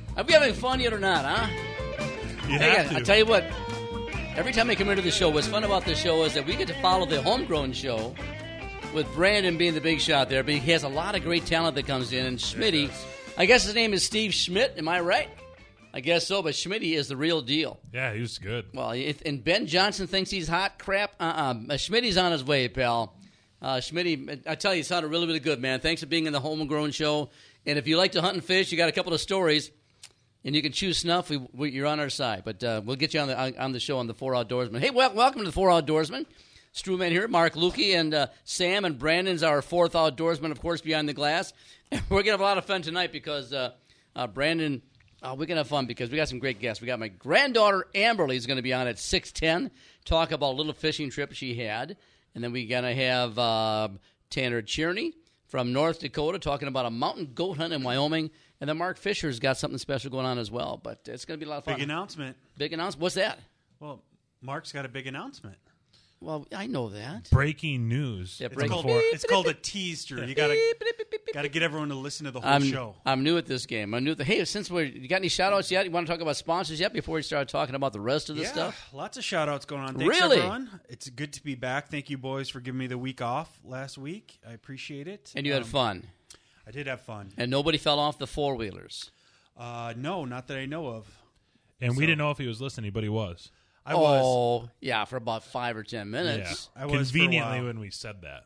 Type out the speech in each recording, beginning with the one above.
Are we having fun yet or not, huh? I tell you what, every time I come into the show, what's fun about this show is that we get to follow the homegrown show with Brandon being the big shot there, but he has a lot of great talent that comes in. And Schmitty, I guess his name is Steve Schmidt, am I right? I guess so, but Schmitty is the real deal. Yeah, he was good. Well, and Ben Johnson thinks he's hot crap. Schmitty's on his way, pal. Schmitty, I tell you, he sounded really, really good, man. Thanks for being in the Homegrown Show. And if you like to hunt and fish, you got a couple of stories, and you can choose snuff, you're on our side. But we'll get you on the show on the 4 Outdoorsmen. Hey, welcome to the 4 Outdoorsmen. Strewman here, Mark Lukey, and Sam and Brandon's our 4th Outdoorsman, of course, behind the glass. We're going to have a lot of fun tonight because Brandon, we're going to have fun because we got some great guests. We got my granddaughter, Amberly, is going to be on at 6:10, talk about a little fishing trip she had. And then we're going to have Tanner Cherney from North Dakota talking about a mountain goat hunt in Wyoming. And then Mark Fisher's got something special going on as well. But it's going to be a lot of fun. Big announcement. Big announcement? What's that? Well, Mark's got a big announcement. Well, I know that. Breaking news. Yeah, it's called a teaser. You got to get everyone to listen to the whole show. I'm new at this game. Hey, since you got any shout-outs yet? You want to talk about sponsors yet before we start talking about the rest of the stuff? Lots of shout-outs going on. Thanks, everyone. It's good to be back. Thank you, boys, for giving me the week off last week. I appreciate it. And you had fun. I did have fun. And nobody fell off the four-wheelers? No, not that I know of. And we didn't know if he was listening, but he was. I was. Yeah, for about 5 or 10 minutes. Yeah. I was conveniently when we said that.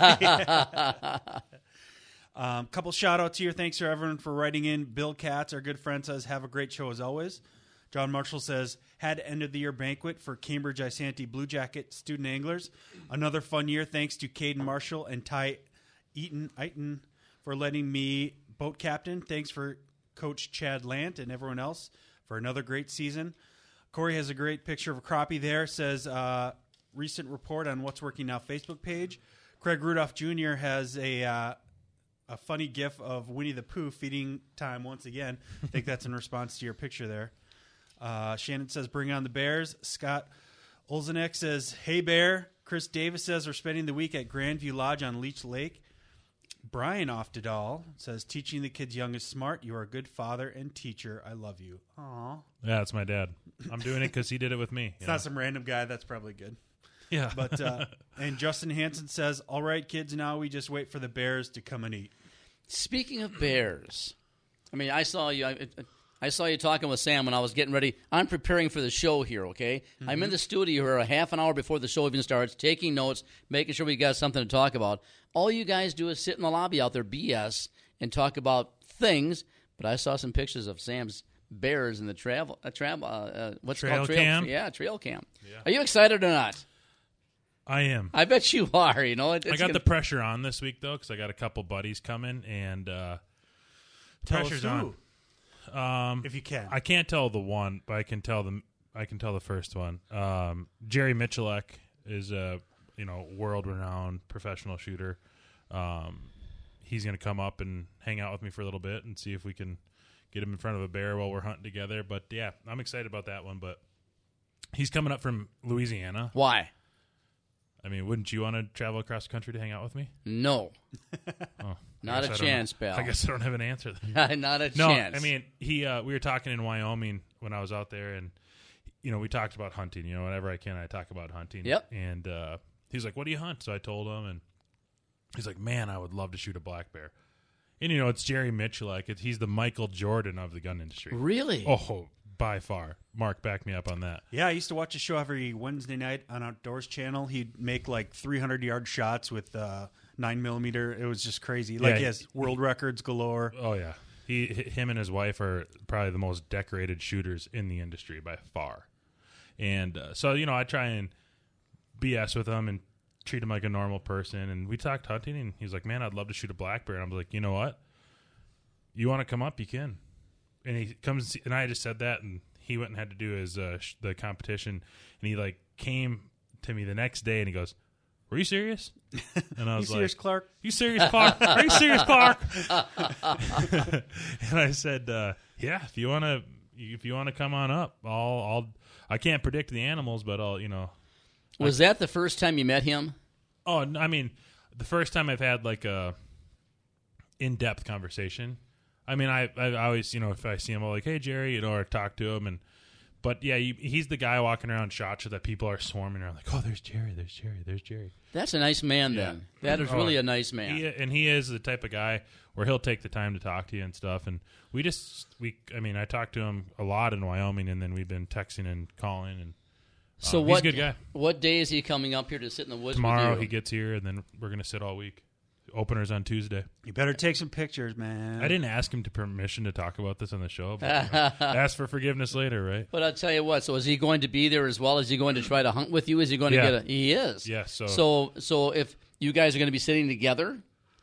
Couple shout-outs here. Thanks to everyone for writing in. Bill Katz, our good friend, says, have a great show as always. John Marshall says, had end-of-the-year banquet for Cambridge Isanti Blue Jacket student anglers. Another fun year. Thanks to Caden Marshall and Ty Eaton for letting me boat captain. Thanks for Coach Chad Lant and everyone else for another great season. Corey has a great picture of a crappie there. Says, recent report on What's Working Now Facebook page. Craig Rudolph Jr. has a funny gif of Winnie the Pooh feeding time once again. I think that's in response to your picture there. Shannon says, bring on the Bears. Scott Olzenek says, hey, Bear. Chris Davis says, we're spending the week at Grandview Lodge on Leech Lake. Brian Oftedal says, teaching the kids young is smart. You are a good father and teacher. I love you. Aw. Yeah, that's my dad. I'm doing it because he did it with me. It's not some random guy. That's probably good. Yeah. But and Justin Hansen says, all right, kids, now we just wait for the Bears to come and eat. Speaking of Bears, I mean, I saw you talking with Sam when I was getting ready. I'm preparing for the show here, okay? Mm-hmm. I'm in the studio here a half an hour before the show even starts, taking notes, making sure we got something to talk about. All you guys do is sit in the lobby out there, BS, and talk about things. But I saw some pictures of Sam's Bears in the trail cam? Yeah, trail cam. Yeah. Are you excited or not? I am. I bet you are. You know, I got the pressure on this week though, because I got a couple buddies coming, and pressure's on. If you can, I can't tell the one, but I can tell the first one. Jerry Michalek is a world-renowned professional shooter. He's going to come up and hang out with me for a little bit and see if we can get him in front of a bear while we're hunting together. But yeah, I'm excited about that one. But he's coming up from Louisiana. Why? I mean, wouldn't you want to travel across the country to hang out with me? No. Oh, not a chance, pal. I guess I don't have an answer then. Not a chance. No, I mean, we were talking in Wyoming when I was out there, and we talked about hunting. Whenever I can, I talk about hunting. Yep. And he's like, "What do you hunt?" So I told him, and he's like, "Man, I would love to shoot a black bear." And it's Jerry Michalek. He's the Michael Jordan of the gun industry. Really? Oh, by far. Mark, back me up on that. Yeah, I used to watch a show every Wednesday night on Outdoors Channel. He'd make like 300-yard shots with 9mm. It was just crazy. Like he has world records galore. Oh yeah, him and his wife are probably the most decorated shooters in the industry by far. And so I try and BS with him and treat him like a normal person. And we talked hunting, and he's like, "Man, I'd love to shoot a black bear." And I'm like, "You know what? You want to come up? You can." And he comes, and I just said that, and he went and had to do his the competition, and he came to me the next day, and he goes, "Were you serious?" And I was you serious, Clark? "You serious, Clark? Are you serious, Clark?" And I said, "Yeah, if you want to come on up, I can't predict the animals, but I'll Was that the first time you met him? Oh, I mean, the first time I've had a in-depth conversation. I mean, I always, if I see him, I'm like, hey, Jerry, or talk to him. But, yeah, he's the guy walking around Shotcha that people are swarming around like, oh, there's Jerry, there's Jerry, there's Jerry. That's a nice man, then. That is really a nice man. He is the type of guy where he'll take the time to talk to you and stuff. And I talked to him a lot in Wyoming, and then we've been texting and calling. And so he's a good guy. What day is he coming up here to sit in the woods Tomorrow with you? he gets here, and then we're going to sit all week. Openers on Tuesday. You better take some pictures, man. I didn't ask him to permission to talk about this on the show, but ask for forgiveness later, right? But I'll tell you what. So is he going to be there as well? Is he going to try to hunt with you? Is he going to get a? He is. Yeah. So if you guys are going to be sitting together,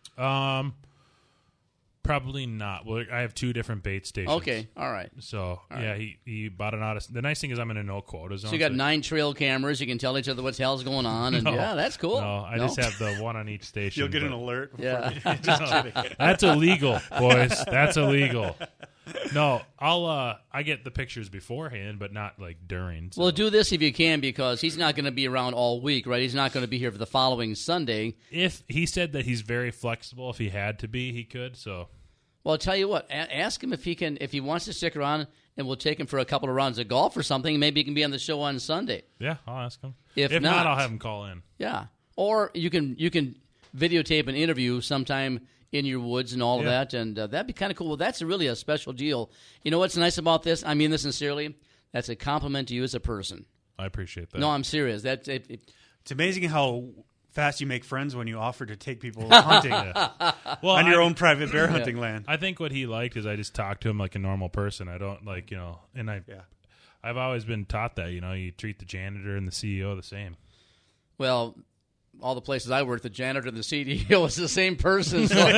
probably not. Well, I have 2 different bait stations. Okay, all right. So he bought an Odyssey. The nice thing is I'm in a no quota zone. So you got 9 trail cameras. You can tell each other what the hell's going on, and that's cool. No, I just have the one on each station. You'll get an alert. Yeah, Just kidding. That's illegal, boys. That's illegal. No, I get the pictures beforehand, but not like during. So. Well, do this if you can, because he's not going to be around all week, right? He's not going to be here for the following Sunday. If he said that he's very flexible, if he had to be, he could. So. Well, I'll tell you what. Ask him if he wants to stick around, and we'll take him for a couple of rounds of golf or something. Maybe he can be on the show on Sunday. Yeah, I'll ask him. If not, I'll have him call in. Yeah, or you can videotape an interview sometime in your woods and all of that, and that'd be kind of cool. Well, that's really a special deal. You know what's nice about this? I mean this sincerely. That's a compliment to you as a person. I appreciate that. No, I'm serious. It's amazing how fast you make friends when you offer to take people hunting on your own private bear hunting land. I think what he liked is I just talked to him like a normal person. I don't and I've always been taught that, you treat the janitor and the CEO the same. Well, all the places I worked, the janitor and the CEO was the same person. So,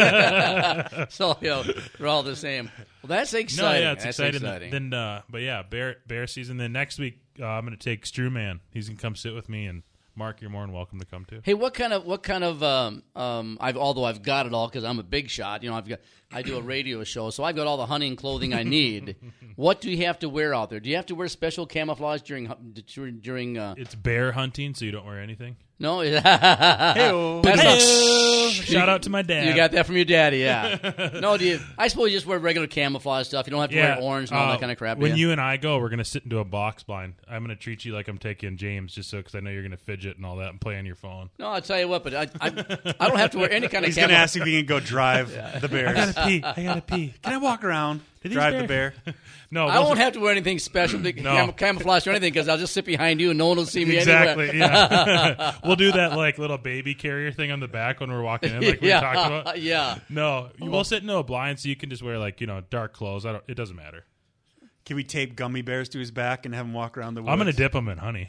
we're all the same. Well, that's exciting. No, yeah, it's that's exciting. But yeah, bear season. Then next week, I'm going to take Strew Man. He's going to come sit with me, and Mark, you're more than welcome to come too. Hey, what kind of although I've got it all because I'm a big shot, I do a radio show, so I've got all the hunting clothing I need. What do you have to wear out there? Do you have to wear special camouflage during It's bear hunting, so you don't wear anything. No. Hey-o. Shout out to my dad. You got that from your daddy, yeah. No, I suppose you just wear regular camouflage stuff. You don't have to wear orange and all that kind of crap. When you and I go, we're going to sit into a box blind. I'm going to treat you like I'm taking James, just so because I know you're going to fidget and all that and play on your phone. No, I'll tell you what, but I don't have to wear any kind of. He's going to ask if he can go drive the bears. I gotta pee. Can I walk around? Drive the bear? No, I won't have to wear anything special, camouflage or anything, because I'll just sit behind you and no one will see me exactly, anywhere. Yeah. We'll do that like little baby carrier thing on the back when we're walking in, like we talked about. Yeah. No, we'll sit into a blind, so you can just wear dark clothes. It doesn't matter. Can we tape gummy bears to his back and have him walk around the woods? I'm going to dip him in honey.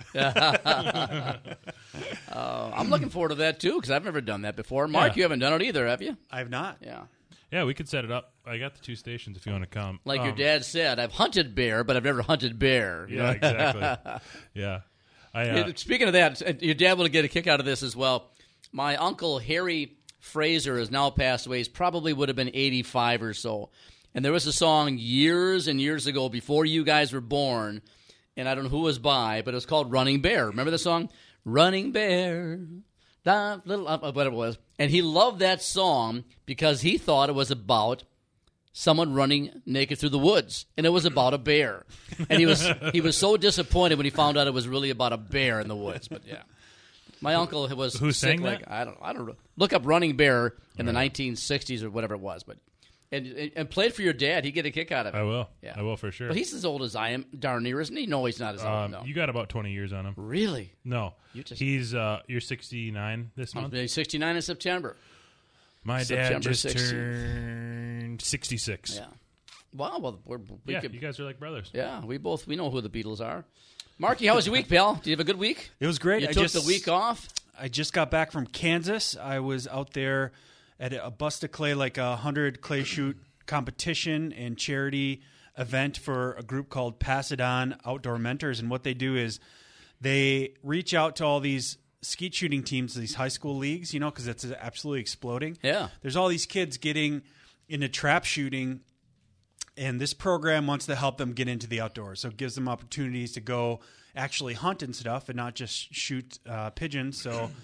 I'm looking forward to that too, because I've never done that before. Mark, you haven't done it either, have you? I have not. Yeah. Yeah, we could set it up. I got the 2 stations if you want to come. Like your dad said, I've hunted bear, but I've never hunted bear. Yeah, exactly. Yeah. Speaking of that, your dad will get a kick out of this as well. My uncle, Harry Fraser, has now passed away. He probably would have been 85 or so. And there was a song years and years ago, before you guys were born, and I don't know who it was by, but it was called Running Bear. Remember the song? Running Bear, whatever it was. And he loved that song because he thought it was about someone running naked through the woods, and it was about a bear. And he was so disappointed when he found out it was really about a bear in the woods. But yeah, my uncle was who sick, sang that? I don't know. Look up Running Bear in the 1960s or whatever it was, but. And play it for your dad. He'd get a kick out of it. I will. Yeah. I will for sure. But he's as old as I am, darn near, isn't he? No, he's not as old. No. You got about 20 years on him. Really? No. He's you're 69 this month? He's 69 in September. My dad just turned 66. Yeah. Wow. Well, you guys are like brothers. Yeah, we know who the Beatles are. Marky, how was your week, pal? Did you have a good week? It was great. You took the week off? I just got back from Kansas. I was out there at a Bust of Clay, like 100 clay shoot competition and charity event for a group called Pass It On Outdoor Mentors. And what they do is they reach out to all these skeet shooting teams, these high school leagues, because it's absolutely exploding. Yeah. There's all these kids getting into trap shooting, and this program wants to help them get into the outdoors. So it gives them opportunities to go actually hunt and stuff and not just shoot pigeons. So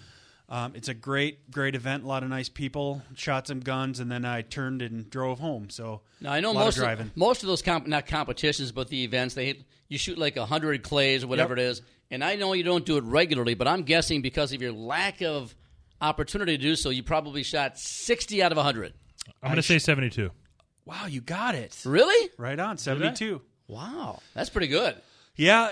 It's a great event. A lot of nice people. Shot some guns, and then I turned and drove home. So now I know most of those not competitions, but the events you shoot like 100 clays or whatever it is. And I know you don't do it regularly, but I'm guessing because of your lack of opportunity to do so, you probably shot 60 out of 100. I'm going to say 72. Wow, you got it. Really? Right on, 72. Wow, that's pretty good. Yeah,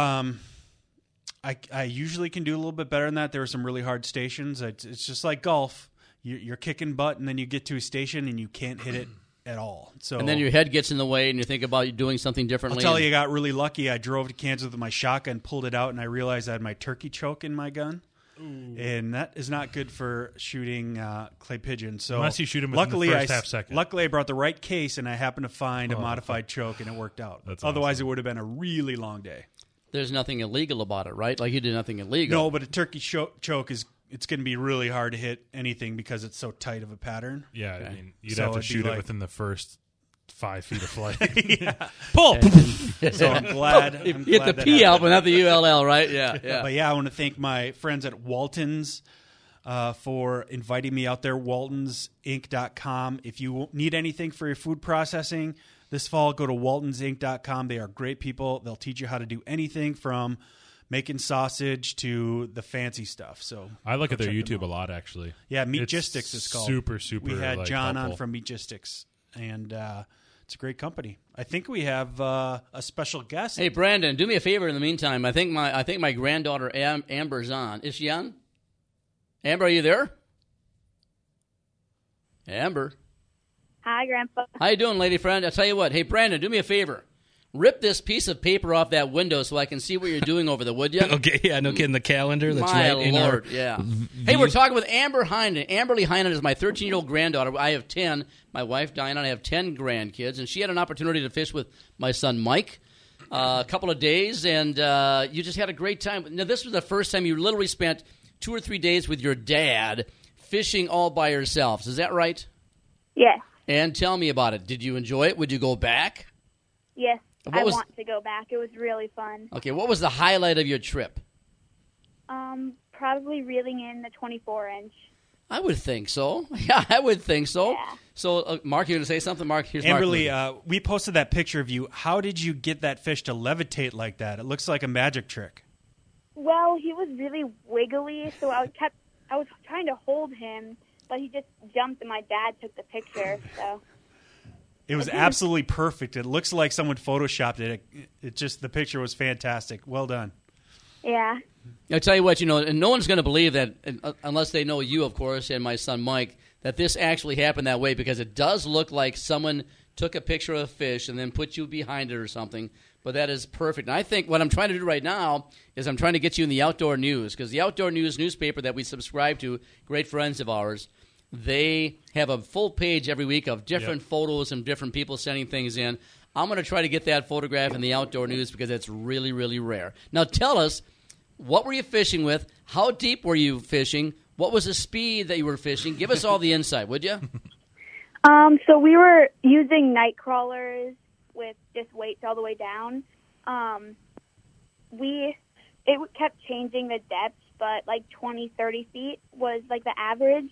I usually can do a little bit better than that. There were some really hard stations. It's just like golf. You're kicking butt, and then you get to a station, and you can't hit it at all. So, and then your head gets in the way, and you think about doing something differently. I'll tell you, I got really lucky. I drove to Kansas with my shotgun, pulled it out, and I realized I had my turkey choke in my gun. Ooh. And that is not good for shooting clay pigeons. So unless you shoot them within the first half second. Luckily, I brought the right case, and I happened to find a modified choke, and it worked out. Otherwise, awesome. It would have been a really long day. There's nothing illegal about it, right? Like you did nothing illegal. No, but a turkey choke it's going to be really hard to hit anything because it's so tight of a pattern. Yeah, I mean, you'd have to shoot it within the first 5 feet of flight. Pull! So I'm glad. Hit the P out, but not the ULL, right? Yeah. But yeah, I want to thank my friends at Waltons for inviting me out there, waltonsinc.com. If you need anything for your food processing this fall, go to waltonsinc.com. They are great people. They'll teach you how to do anything from making sausage to the fancy stuff. So I look at their YouTube a lot, actually. Yeah, Meatgistics is called. Super. We had John helpful. on from Meatgistics, and it's a great company. I think we have a special guest. Hey, Brandon, do me a favor in the meantime. I think my granddaughter Amber's on. Is she on? Amber, are you there? Amber. Hi, Grandpa. How you doing, lady friend? I'll tell you what. Hey, Brandon, do me a favor. Rip this piece of paper off that window so I can see what you're doing over there, would you? Okay, yeah, no kidding. The calendar that's my right in Lord, our yeah. Hey, we're talking with Amber Heinen. Amberly Heinen is my 13-year-old granddaughter. I have 10. My wife, Diana, and I have 10 grandkids. And she had an opportunity to fish with my son, Mike, a couple of days. And you just had a great time. Now, this was the first time you literally spent 2 or 3 days with your dad fishing all by yourselves. Is that right? Yes. And tell me about it. Did you enjoy it? Would you go back? Yes. I want to go back. It was really fun. Okay, what was the highlight of your trip? Probably reeling in the 24-inch. I would think so. Yeah, I would think so. Yeah. So, Mark, you're going to say something? Mark, here's Amberly, Mark. we posted that picture of you. How did you get that fish to levitate like that? It looks like a magic trick. Well, he was really wiggly, so I was trying to hold him, but he just jumped, and my dad took the picture, so... It was absolutely perfect. It looks like someone photoshopped it. The picture was fantastic. Well done. Yeah. I'll tell you what, and no one's going to believe that, unless they know you, of course, and my son Mike, that this actually happened that way, because it does look like someone took a picture of a fish and then put you behind it or something. But that is perfect. And I think what I'm trying to do right now is I'm trying to get you in the Outdoor News, because the Outdoor News newspaper that we subscribe to, great friends of ours, they have a full page every week of different photos and different people sending things in. I'm going to try to get that photograph in the Outdoor News because it's really, really rare. Now tell us, what were you fishing with? How deep were you fishing? What was the speed that you were fishing? Give us all the insight, would you? So we were using night crawlers with just weights all the way down. It kept changing the depth, but like 20, 30 feet was like the average.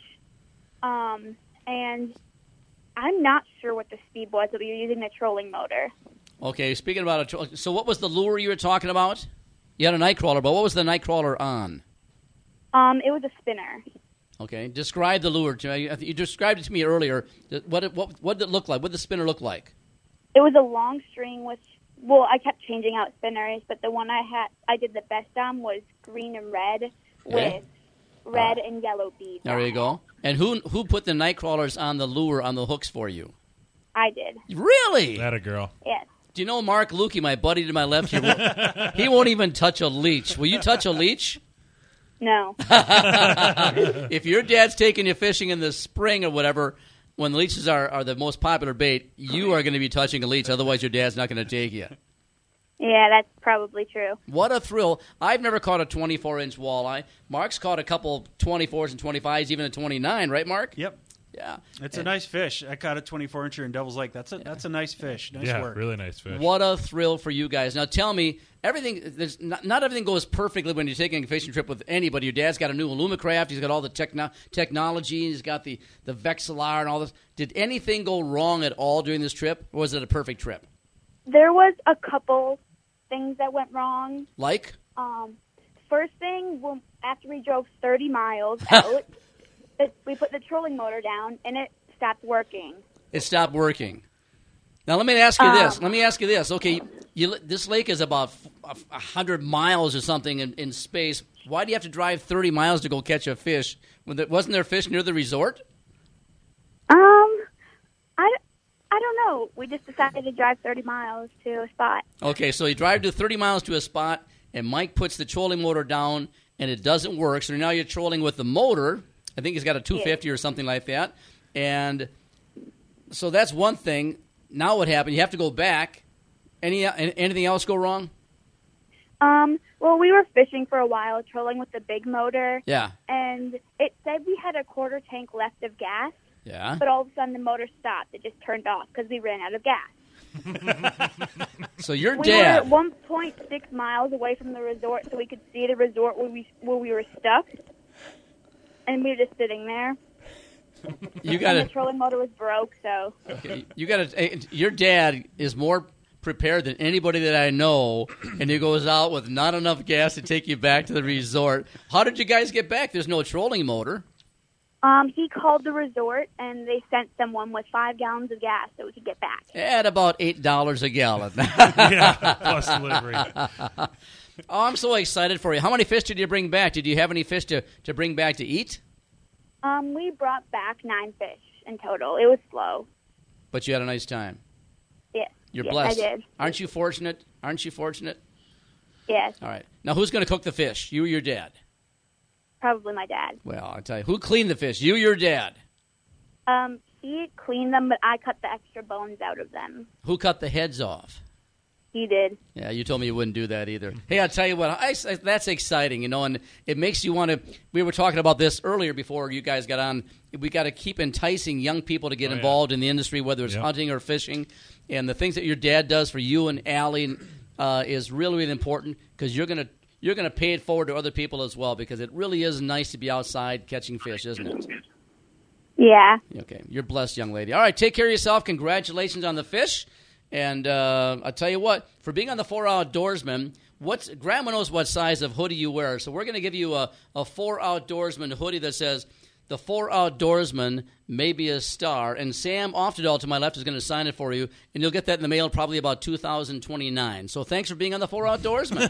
And I'm not sure what the speed was, but we were using the trolling motor. Okay, speaking about so what was the lure you were talking about? You had a night crawler, but what was the night crawler on? It was a spinner. Okay, describe the lure to me. You described it to me earlier. What did it look like? What did the spinner look like? It was a long string with, I kept changing out spinners, but the one I did the best on was green and red with red and yellow beads. There you go. And who put the night crawlers on the lure, on the hooks for you? I did. Really? That a girl. Yes. Do you know Mark Lukey, my buddy to my left? He won't even touch a leech. Will you touch a leech? No. If your dad's taking you fishing in the spring or whatever, when the leeches are the most popular bait, you are going to be touching a leech. Otherwise, your dad's not going to take you. Yeah, that's probably true. What a thrill. I've never caught a 24-inch walleye. Mark's caught a couple 24s and 25s, even a 29, right, Mark? Yep. Yeah. It's a nice fish. I caught a 24-incher in Devil's Lake. That's a nice fish. Nice work. Really nice fish. What a thrill for you guys. Now tell me, not everything goes perfectly when you're taking a fishing trip with anybody. Your dad's got a new Alumacraft. He's got all the technology. He's got the Vexilar and all this. Did anything go wrong at all during this trip, or was it a perfect trip? There was a couple things that went wrong. Like? First thing, after we drove 30 miles out, we put the trolling motor down, and it stopped working. It stopped working. Now, let me ask you this. Okay, this lake is about 100 miles or something in space. Why do you have to drive 30 miles to go catch a fish? Wasn't there fish near the resort? I don't know. We just decided to drive 30 miles to a spot. Okay, so you drive to 30 miles to a spot, and Mike puts the trolling motor down, and it doesn't work. So now you're trolling with the motor. I think he's got a 250 or something like that. And so that's one thing. Now what happened? You have to go back. Anything else go wrong? Well, we were fishing for a while, trolling with the big motor. Yeah. And it said we had a quarter tank left of gas. Yeah. But all of a sudden the motor stopped. It just turned off because we ran out of gas. So your We dad. were 1.6 miles away from the resort, so we could see the resort where we were stuck. And we were just sitting there. You got And the trolling motor was broke, so. Okay, your dad is more prepared than anybody that I know, and he goes out with not enough gas to take you back to the resort. How did you guys get back? There's no trolling motor. He called the resort, and they sent someone with 5 gallons of gas so we could get back. At about $8 a gallon. Yeah, plus delivery. Oh, I'm so excited for you. How many fish did you bring back? Did you have any fish to bring back to eat? We brought back 9 fish in total. It was slow. But you had a nice time. Yes. You're Yes, blessed. I did. Aren't you fortunate? Yes. All right. Now, who's going to cook the fish? You or your dad? Probably my dad. Well, I'll tell you. Who cleaned the fish? You or your dad? He cleaned them, but I cut the extra bones out of them. Who cut the heads off? He did. Yeah, you told me you wouldn't do that either. Hey, I'll tell you what, that's exciting, and it makes you want to – we were talking about this earlier before you guys got on. We got to keep enticing young people to get involved in the industry, whether it's hunting or fishing. And the things that your dad does for you and Allie is really, really important because you're going to pay it forward to other people as well because it really is nice to be outside catching fish, isn't it? Yeah. Okay, you're blessed, young lady. All right, take care of yourself. Congratulations on the fish. And I'll tell you what, for being on the 4 Outdoorsman, Grandma knows what size of hoodie you wear. So we're going to give you a 4 Outdoorsman hoodie that says, the 4 Outdoorsman may be a star. And Sam Oftedal to my left is going to sign it for you. And you'll get that in the mail probably about 2029. So thanks for being on the 4 Outdoorsman.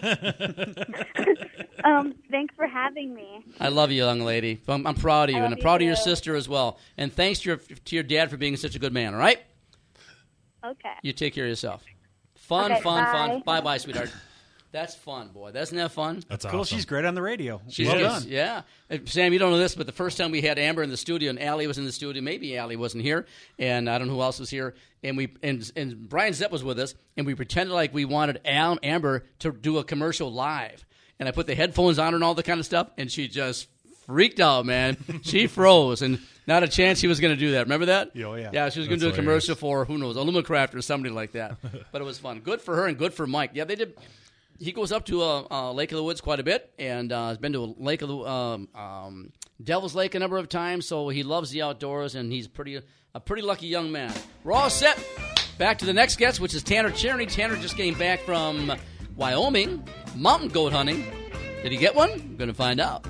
Thanks for having me. I love you, young lady. I'm proud of you. And I'm you proud of your too. sister as well. And thanks to your dad for being such a good man, all right? Okay. You take care of yourself. Fun. Okay, bye. Bye-bye, sweetheart. That's fun, boy. Isn't that fun? That's Cool. awesome. She's great on the radio. She's Well good. done. Yeah. Sam, you don't know this, but the first time we had Amber in the studio and Allie was in the studio, maybe Allie wasn't here, and I don't know who else was here, and Brian Zepp was with us, and we pretended like we wanted Amber to do a commercial live. And I put the headphones on her and all the kind of stuff, and she just freaked out, man. She froze, and not a chance she was going to do that. Remember that? Oh, yeah. Yeah, she was going to do a commercial for, who knows, Alumacraft or somebody like that. But it was fun. Good for her and good for Mike. Yeah, they did. He goes up to Lake of the Woods quite a bit, and has been to Lake of the Devil's Lake a number of times. So he loves the outdoors, and he's a pretty lucky young man. We're all set. Back to the next guest, which is Tanner Cherny. Tanner just came back from Wyoming, mountain goat hunting. Did he get one? We're going to find out.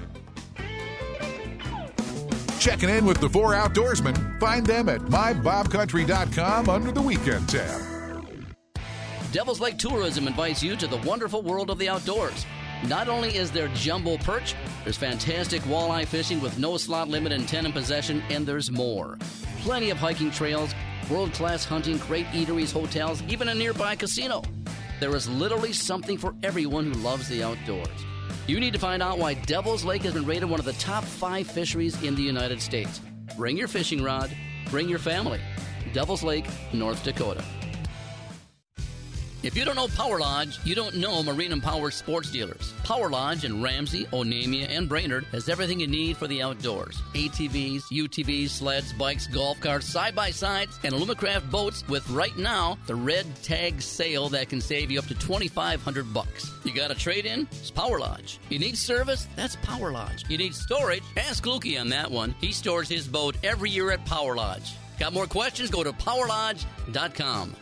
Checking in with the 4 Outdoorsmen. Find them at mybobcountry.com under the Weekend tab. Devil's Lake Tourism invites you to the wonderful world of the outdoors. Not only is there jumbo perch, there's fantastic walleye fishing with no slot limit and 10 in possession, and there's more. Plenty of hiking trails, world-class hunting, great eateries, hotels, even a nearby casino. There is literally something for everyone who loves the outdoors. You need to find out why Devil's Lake has been rated one of the top 5 fisheries in the United States. Bring your fishing rod, bring your family. Devil's Lake, North Dakota. If you don't know Power Lodge, you don't know Marine and Power Sports Dealers. Power Lodge in Ramsey, Onamia, and Brainerd has everything you need for the outdoors. ATVs, UTVs, sleds, bikes, golf carts, side-by-sides, and Alumacraft boats with, right now, the red tag sale that can save you up to $2,500. You got a trade-in? It's Power Lodge. You need service? That's Power Lodge. You need storage? Ask Lukey on that one. He stores his boat every year at Power Lodge. Got more questions? Go to PowerLodge.com.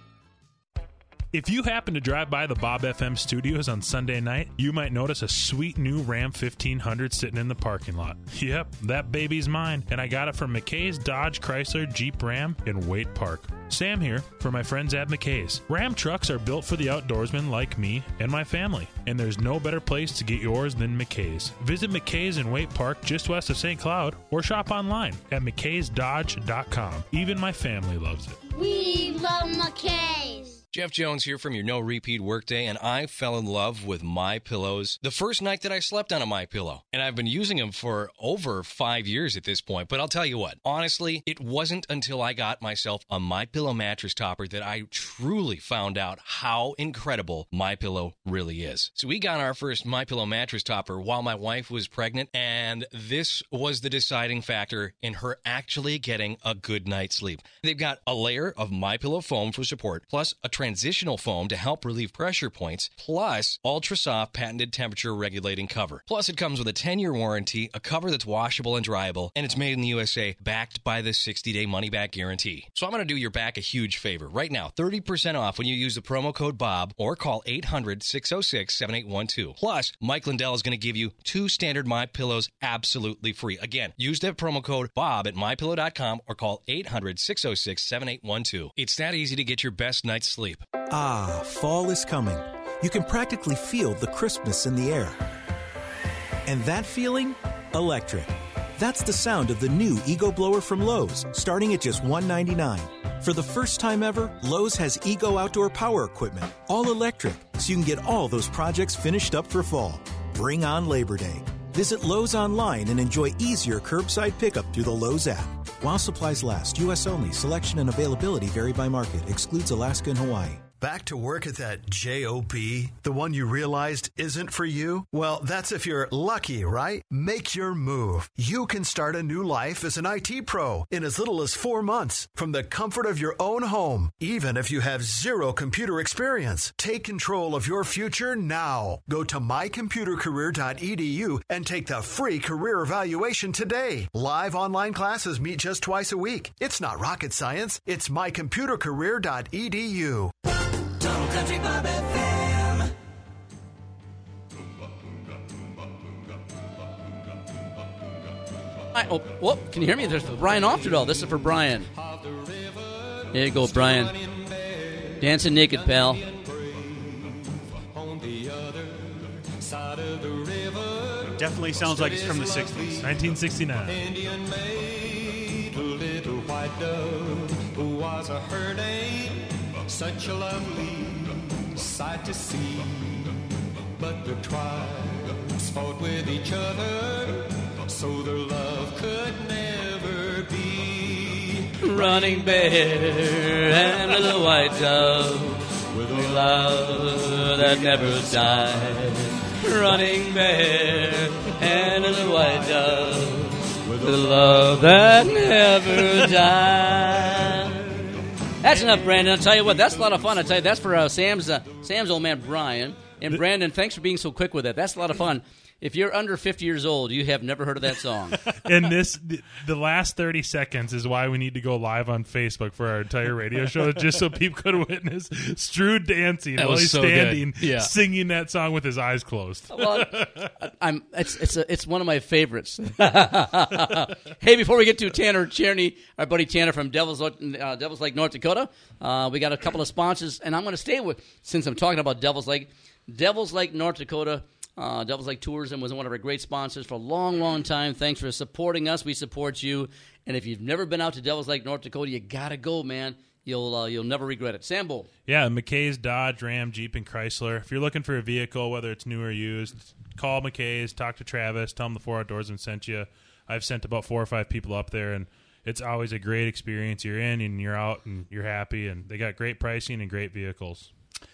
If you happen to drive by the Bob FM studios on Sunday night, you might notice a sweet new Ram 1500 sitting in the parking lot. Yep, that baby's mine, and I got it from McKay's Dodge Chrysler Jeep Ram in Waite Park. Sam here for my friends at McKay's. Ram trucks are built for the outdoorsman like me and my family, and there's no better place to get yours than McKay's. Visit McKay's in Waite Park just west of St. Cloud or shop online at mckaysdodge.com. Even my family loves it. We love McKay's. Jeff Jones here from your No Repeat Workday, and I fell in love with MyPillows the first night that I slept on a MyPillow. And I've been using them for over 5 years at this point, but I'll tell you what, honestly, it wasn't until I got myself a MyPillow mattress topper that I truly found out how incredible MyPillow really is. So we got our first MyPillow mattress topper while my wife was pregnant, and this was the deciding factor in her actually getting a good night's sleep. They've got a layer of MyPillow foam for support, plus a transitional foam to help relieve pressure points, plus ultra-soft patented temperature regulating cover. Plus it comes with a 10-year warranty, a cover that's washable and dryable, and it's made in the USA, backed by the 60-day money-back guarantee. So I'm going to do your back a huge favor. Right now, 30% off when you use the promo code BOB or call 800-606-7812. Plus, Mike Lindell is going to give you 2 standard MyPillows absolutely free. Again, use that promo code BOB at MyPillow.com or call 800-606-7812. It's that easy to get your best night's sleep. Ah, fall is coming. You can practically feel the crispness in the air. And that feeling? Electric. That's the sound of the new Ego Blower from Lowe's, starting at just $199. For the first time ever, Lowe's has Ego Outdoor Power Equipment, all electric, so you can get all those projects finished up for fall. Bring on Labor Day. Visit Lowe's online and enjoy easier curbside pickup through the Lowe's app. While supplies last, U.S. only. Selection and availability vary by market. Excludes Alaska and Hawaii. Back to work at that job? The one you realized isn't for you? Well, that's if you're lucky, right? Make your move. You can start a new life as an IT pro in as little as 4 months from the comfort of your own home, even if you have zero computer experience. Take control of your future now. Go to mycomputercareer.edu and take the free career evaluation today. Live online classes meet just twice a week. It's not rocket science. It's mycomputercareer.edu. Total Country Bob FM. Oh, whoop, can you hear me? There's Brian Ofterdal. This is for Brian. There you go, Brian. Dancing naked, pal. Definitely sounds like it's from the 60s. 1969. Indian maid, a little white dove, who was a herding, such a lovely sight to see. But the tribes fought with each other, so their love could never be. Running bear and a little white dove, with a love that never dies. Running bear and a little white dove, with a love that never dies. That's enough, Brandon. I'll tell you what, that's a lot of fun. I'll tell you, that's for Sam's old man, Brian. And Brandon, thanks for being so quick with it. That's a lot of fun. If you're under 50 years old, you have never heard of that song. And the last 30 seconds is why we need to go live on Facebook for our entire radio show, just so people could witness Strood dancing while he's standing, singing that song with his eyes closed. Well, it's one of my favorites. Hey, before we get to Tanner Cherny, our buddy Tanner from Devils Lake, North Dakota, we got a couple of sponsors, and I'm going to stay with, since I'm talking about Devils Lake, North Dakota. Devils Lake Tourism was one of our great sponsors for a long, long time. Thanks for supporting us. We support you. And if you've never been out to Devils Lake, North Dakota, you got to go, man. You'll never regret it. Sambo. Yeah, McKay's Dodge, Ram, Jeep, and Chrysler. If you're looking for a vehicle, whether it's new or used, call McKay's, talk to Travis, tell them the 4 Outdoorsmen sent you. I've sent about 4 or 5 people up there, and it's always a great experience. You're in and you're out and you're happy, and they got great pricing and great vehicles.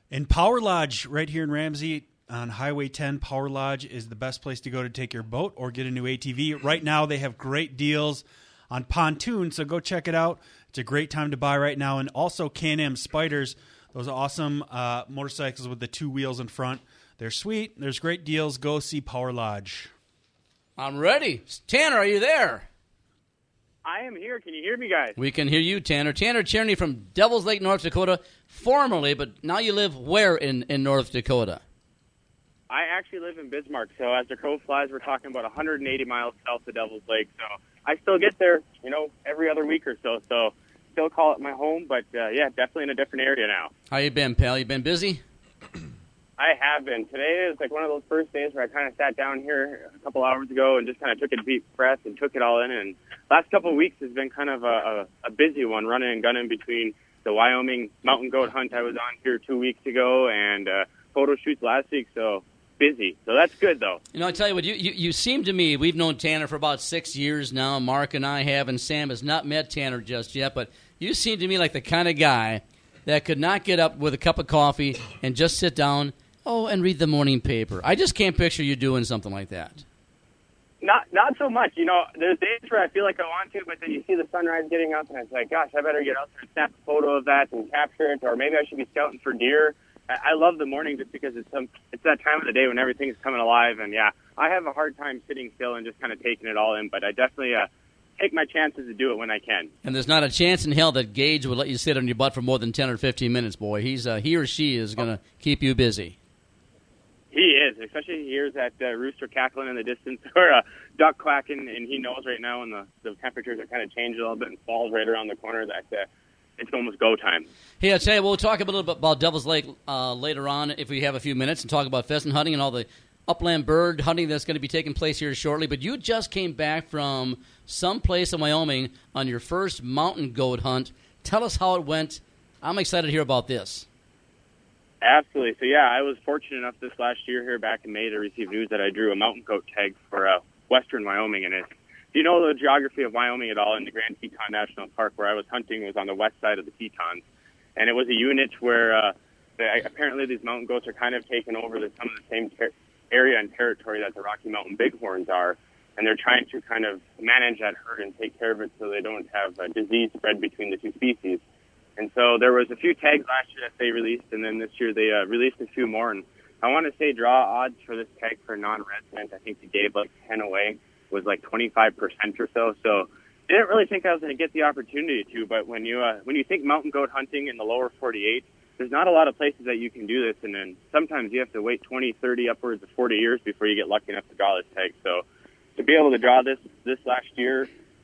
And Power Lodge right here in Ramsey on Highway 10, Power Lodge is the best place to go to take your boat or get a new ATV. Right now they have great deals on pontoons, so go check it out. It's a great time to buy right now. And also Can-Am Spiders, those awesome motorcycles with the 2 wheels in front. They're sweet. There's great deals. Go see Power Lodge. I'm ready. Tanner, are you there? I am here. Can you hear me, guys? We can hear you, Tanner. Tanner Tierney from Devils Lake, North Dakota, formerly, but now you live where in North Dakota? I actually live in Bismarck, so as the crow flies, we're talking about 180 miles south of Devils Lake. So I still get there, every other week or so. So still call it my home, but yeah, definitely in a different area now. How you been, pal? You been busy? I have been. Today is like one of those first days where I kind of sat down here a couple hours ago and just kind of took a deep breath and took it all in. And last couple of weeks has been kind of a busy one, running and gunning between the Wyoming mountain goat hunt I was on here 2 weeks ago and photo shoots last week. So busy. So that's good, though. I tell you what, you seem to me, we've known Tanner for about 6 years now. Mark and I have, and Sam has not met Tanner just yet, but you seem to me like the kind of guy that could not get up with a cup of coffee and just sit down, and read the morning paper. I just can't picture you doing something like that. Not so much. There's days where I feel like I want to, but then you see the sunrise getting up, and it's like, gosh, I better get out there and snap a photo of that and capture it, or maybe I should be scouting for deer. I love the morning just because it's that time of the day when everything is coming alive, and yeah, I have a hard time sitting still and just kind of taking it all in, but I definitely take my chances to do it when I can. And there's not a chance in hell that Gage would let you sit on your butt for more than 10 or 15 minutes, boy. He or she is going to keep you busy. He is, especially he hears that rooster cackling in the distance or a duck quacking, and he knows right now when the temperatures are kind of changing a little bit and fall's right around the corner that it's almost go time. Hey, I'll tell you, we'll talk a little bit about Devil's Lake later on if we have a few minutes and talk about pheasant hunting and all the upland bird hunting that's going to be taking place here shortly. But you just came back from some place in Wyoming on your first mountain goat hunt. Tell us how it went. I'm excited to hear about this. Absolutely. So, yeah, I was fortunate enough this last year here back in May to receive news that I drew a mountain goat tag for western Wyoming. And do you know the geography of Wyoming at all? In the Grand Teton National Park where I was hunting was on the west side of the Tetons. And it was a unit where apparently these mountain goats are kind of taking over some of the same area and territory that the Rocky Mountain Bighorns are. And they're trying to kind of manage that herd and take care of it so they don't have disease spread between the two species. And so there was a few tags last year that they released, and then this year they released a few more. And I want to say draw odds for this tag for non-resident, I think they gave like 10 away, was like 25% or so. So I didn't really think I was going to get the opportunity to, but when you think mountain goat hunting in the lower 48, there's not a lot of places that you can do this, and then sometimes you have to wait 20, 30, upwards of 40 years before you get lucky enough to draw this tag. So to be able to draw this last year,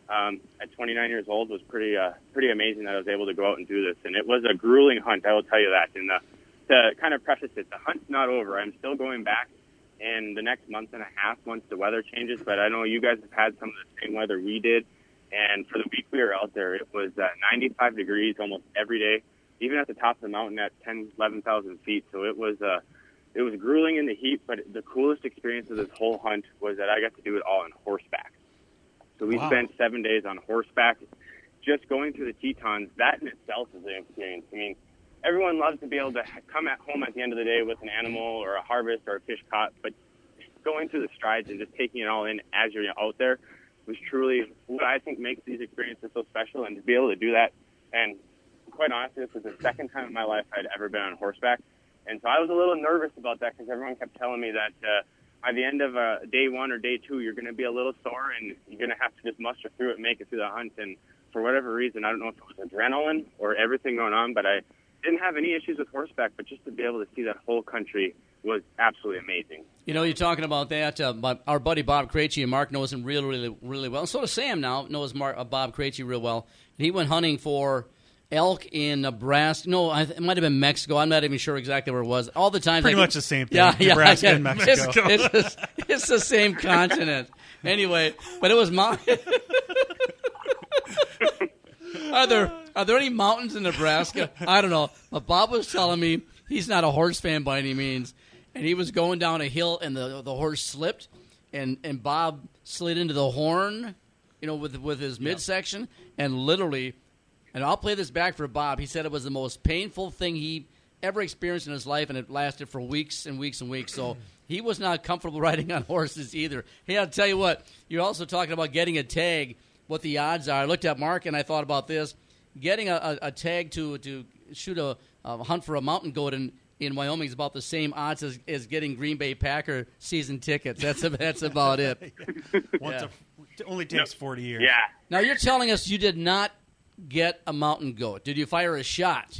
at 29 years old was pretty amazing that I was able to go out and do this. And it was a grueling hunt, I will tell you that. And to kind of preface it, the hunt's not over. I'm still going back in the next month and a half once the weather changes, but I know you guys have had some of the same weather we did. And for the week we were out there, it was 95 degrees almost every day, even at the top of the mountain at 10, 11,000 feet. So it was grueling in the heat, but the coolest experience of this whole hunt was that I got to do it all on horseback. So we spent 7 days on horseback, just going through the Tetons. That in itself is an experience. I mean, everyone loves to be able to come at home at the end of the day with an animal or a harvest or a fish caught, but going through the strides and just taking it all in as you're out there was truly what I think makes these experiences so special. And to be able to do that, and quite honestly, this was the second time in my life I'd ever been on horseback. And so I was a little nervous about that because everyone kept telling me that by the end of day one or day two, you're going to be a little sore and you're going to have to just muster through it and make it through the hunt. And for whatever reason, I don't know if it was adrenaline or everything going on, but I didn't have any issues with horseback. But just to be able to see that whole country was absolutely amazing. You're talking about that. Our buddy Bob Krejci, and Mark knows him really, really, really well. And so does Sam now, knows Bob Krejci real well. And he went hunting for elk in Nebraska. No, it might have been Mexico. I'm not even sure exactly where it was. All the time. Pretty much the same thing. Nebraska and Mexico. It's the same continent. Anyway, but it was Are there any mountains in Nebraska? I don't know. But Bob was telling me he's not a horse fan by any means, and he was going down a hill and the horse slipped, and Bob slid into the horn, with his midsection, and literally. And I'll play this back for Bob. He said it was the most painful thing he ever experienced in his life, and it lasted for weeks and weeks and weeks. So he was not comfortable riding on horses either. Hey, I'll tell you what, you're also talking about getting a tag, what the odds are. I looked at Mark, and I thought about this. Getting a tag to shoot a hunt for a mountain goat in Wyoming is about the same odds as getting Green Bay Packer season tickets. That's about it. It only takes 40 years. Yeah. Now, you're telling us you did not get a mountain goat. Did you fire a shot?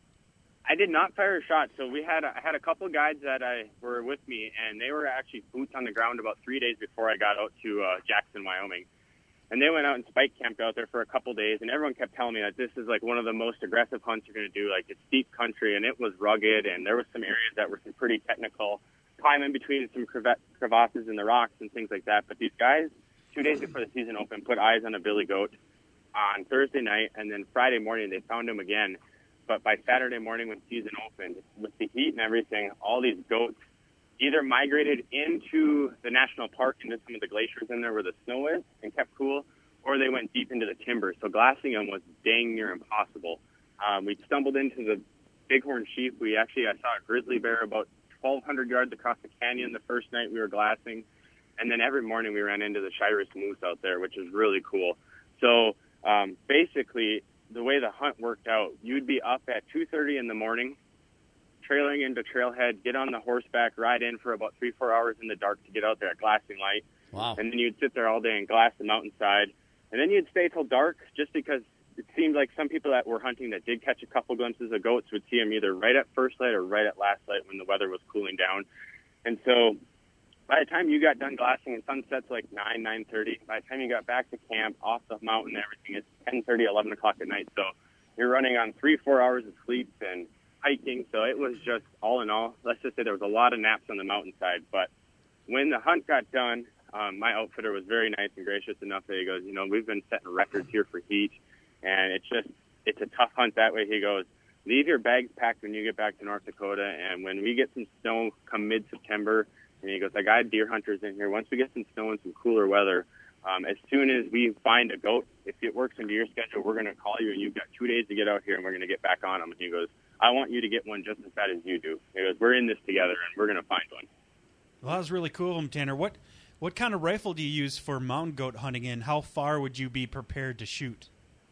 I did not fire a shot. So I had a couple of guides that were with me, and they were actually boots on the ground about 3 days before I got out to Jackson, Wyoming. And they went out and spike camped out there for a couple days, and everyone kept telling me that this is like one of the most aggressive hunts you're going to do. Like, it's steep country, and it was rugged, and there were some areas that were some pretty technical, climbing between some crevasses in the rocks and things like that. But these guys, 2 days before the season opened, put eyes on a billy goat on Thursday night, and then Friday morning they found him again. But by Saturday morning when season opened, with the heat and everything, all these goats either migrated into the national park, into some of the glaciers in there where the snow is, and kept cool, or they went deep into the timber. So glassing them was dang near impossible. We stumbled into the bighorn sheep. I saw a grizzly bear about 1,200 yards across the canyon the first night we were glassing. And then every morning we ran into the Shiras moose out there, which is really cool. So basically, the way the hunt worked out, you'd be up at 2:30 in the morning, trailing into trailhead, get on the horseback, ride in for about 3-4 hours in the dark to get out there at glassing light. Wow. And then you'd sit there all day and glass the mountainside. And then you'd stay till dark, just because it seemed like some people that were hunting that did catch a couple glimpses of goats would see them either right at first light or right at last light when the weather was cooling down. And so by the time you got done glassing, and sunset's like 9:30, by the time you got back to camp, off the mountain and everything, it's 10:30, 11 o'clock at night. So you're running on 3-4 hours of sleep and hiking. So it was just, all in all, let's just say there was a lot of naps on the mountainside. But when the hunt got done, my outfitter was very nice and gracious enough that he goes, we've been setting records here for heat, and it's a tough hunt that way. He goes, leave your bags packed when you get back to North Dakota, and when we get some snow come mid-September, and he goes, I got deer hunters in here. Once we get some snow and some cooler weather, as soon as we find a goat, if it works into your schedule, we're going to call you, and you've got 2 days to get out here, and we're going to get back on them. And he goes, I want you to get one just as bad as you do. He goes, we're in this together, and we're going to find one. Well, that was really cool, Tanner. What kind of rifle do you use for mountain goat hunting, and how far would you be prepared to shoot?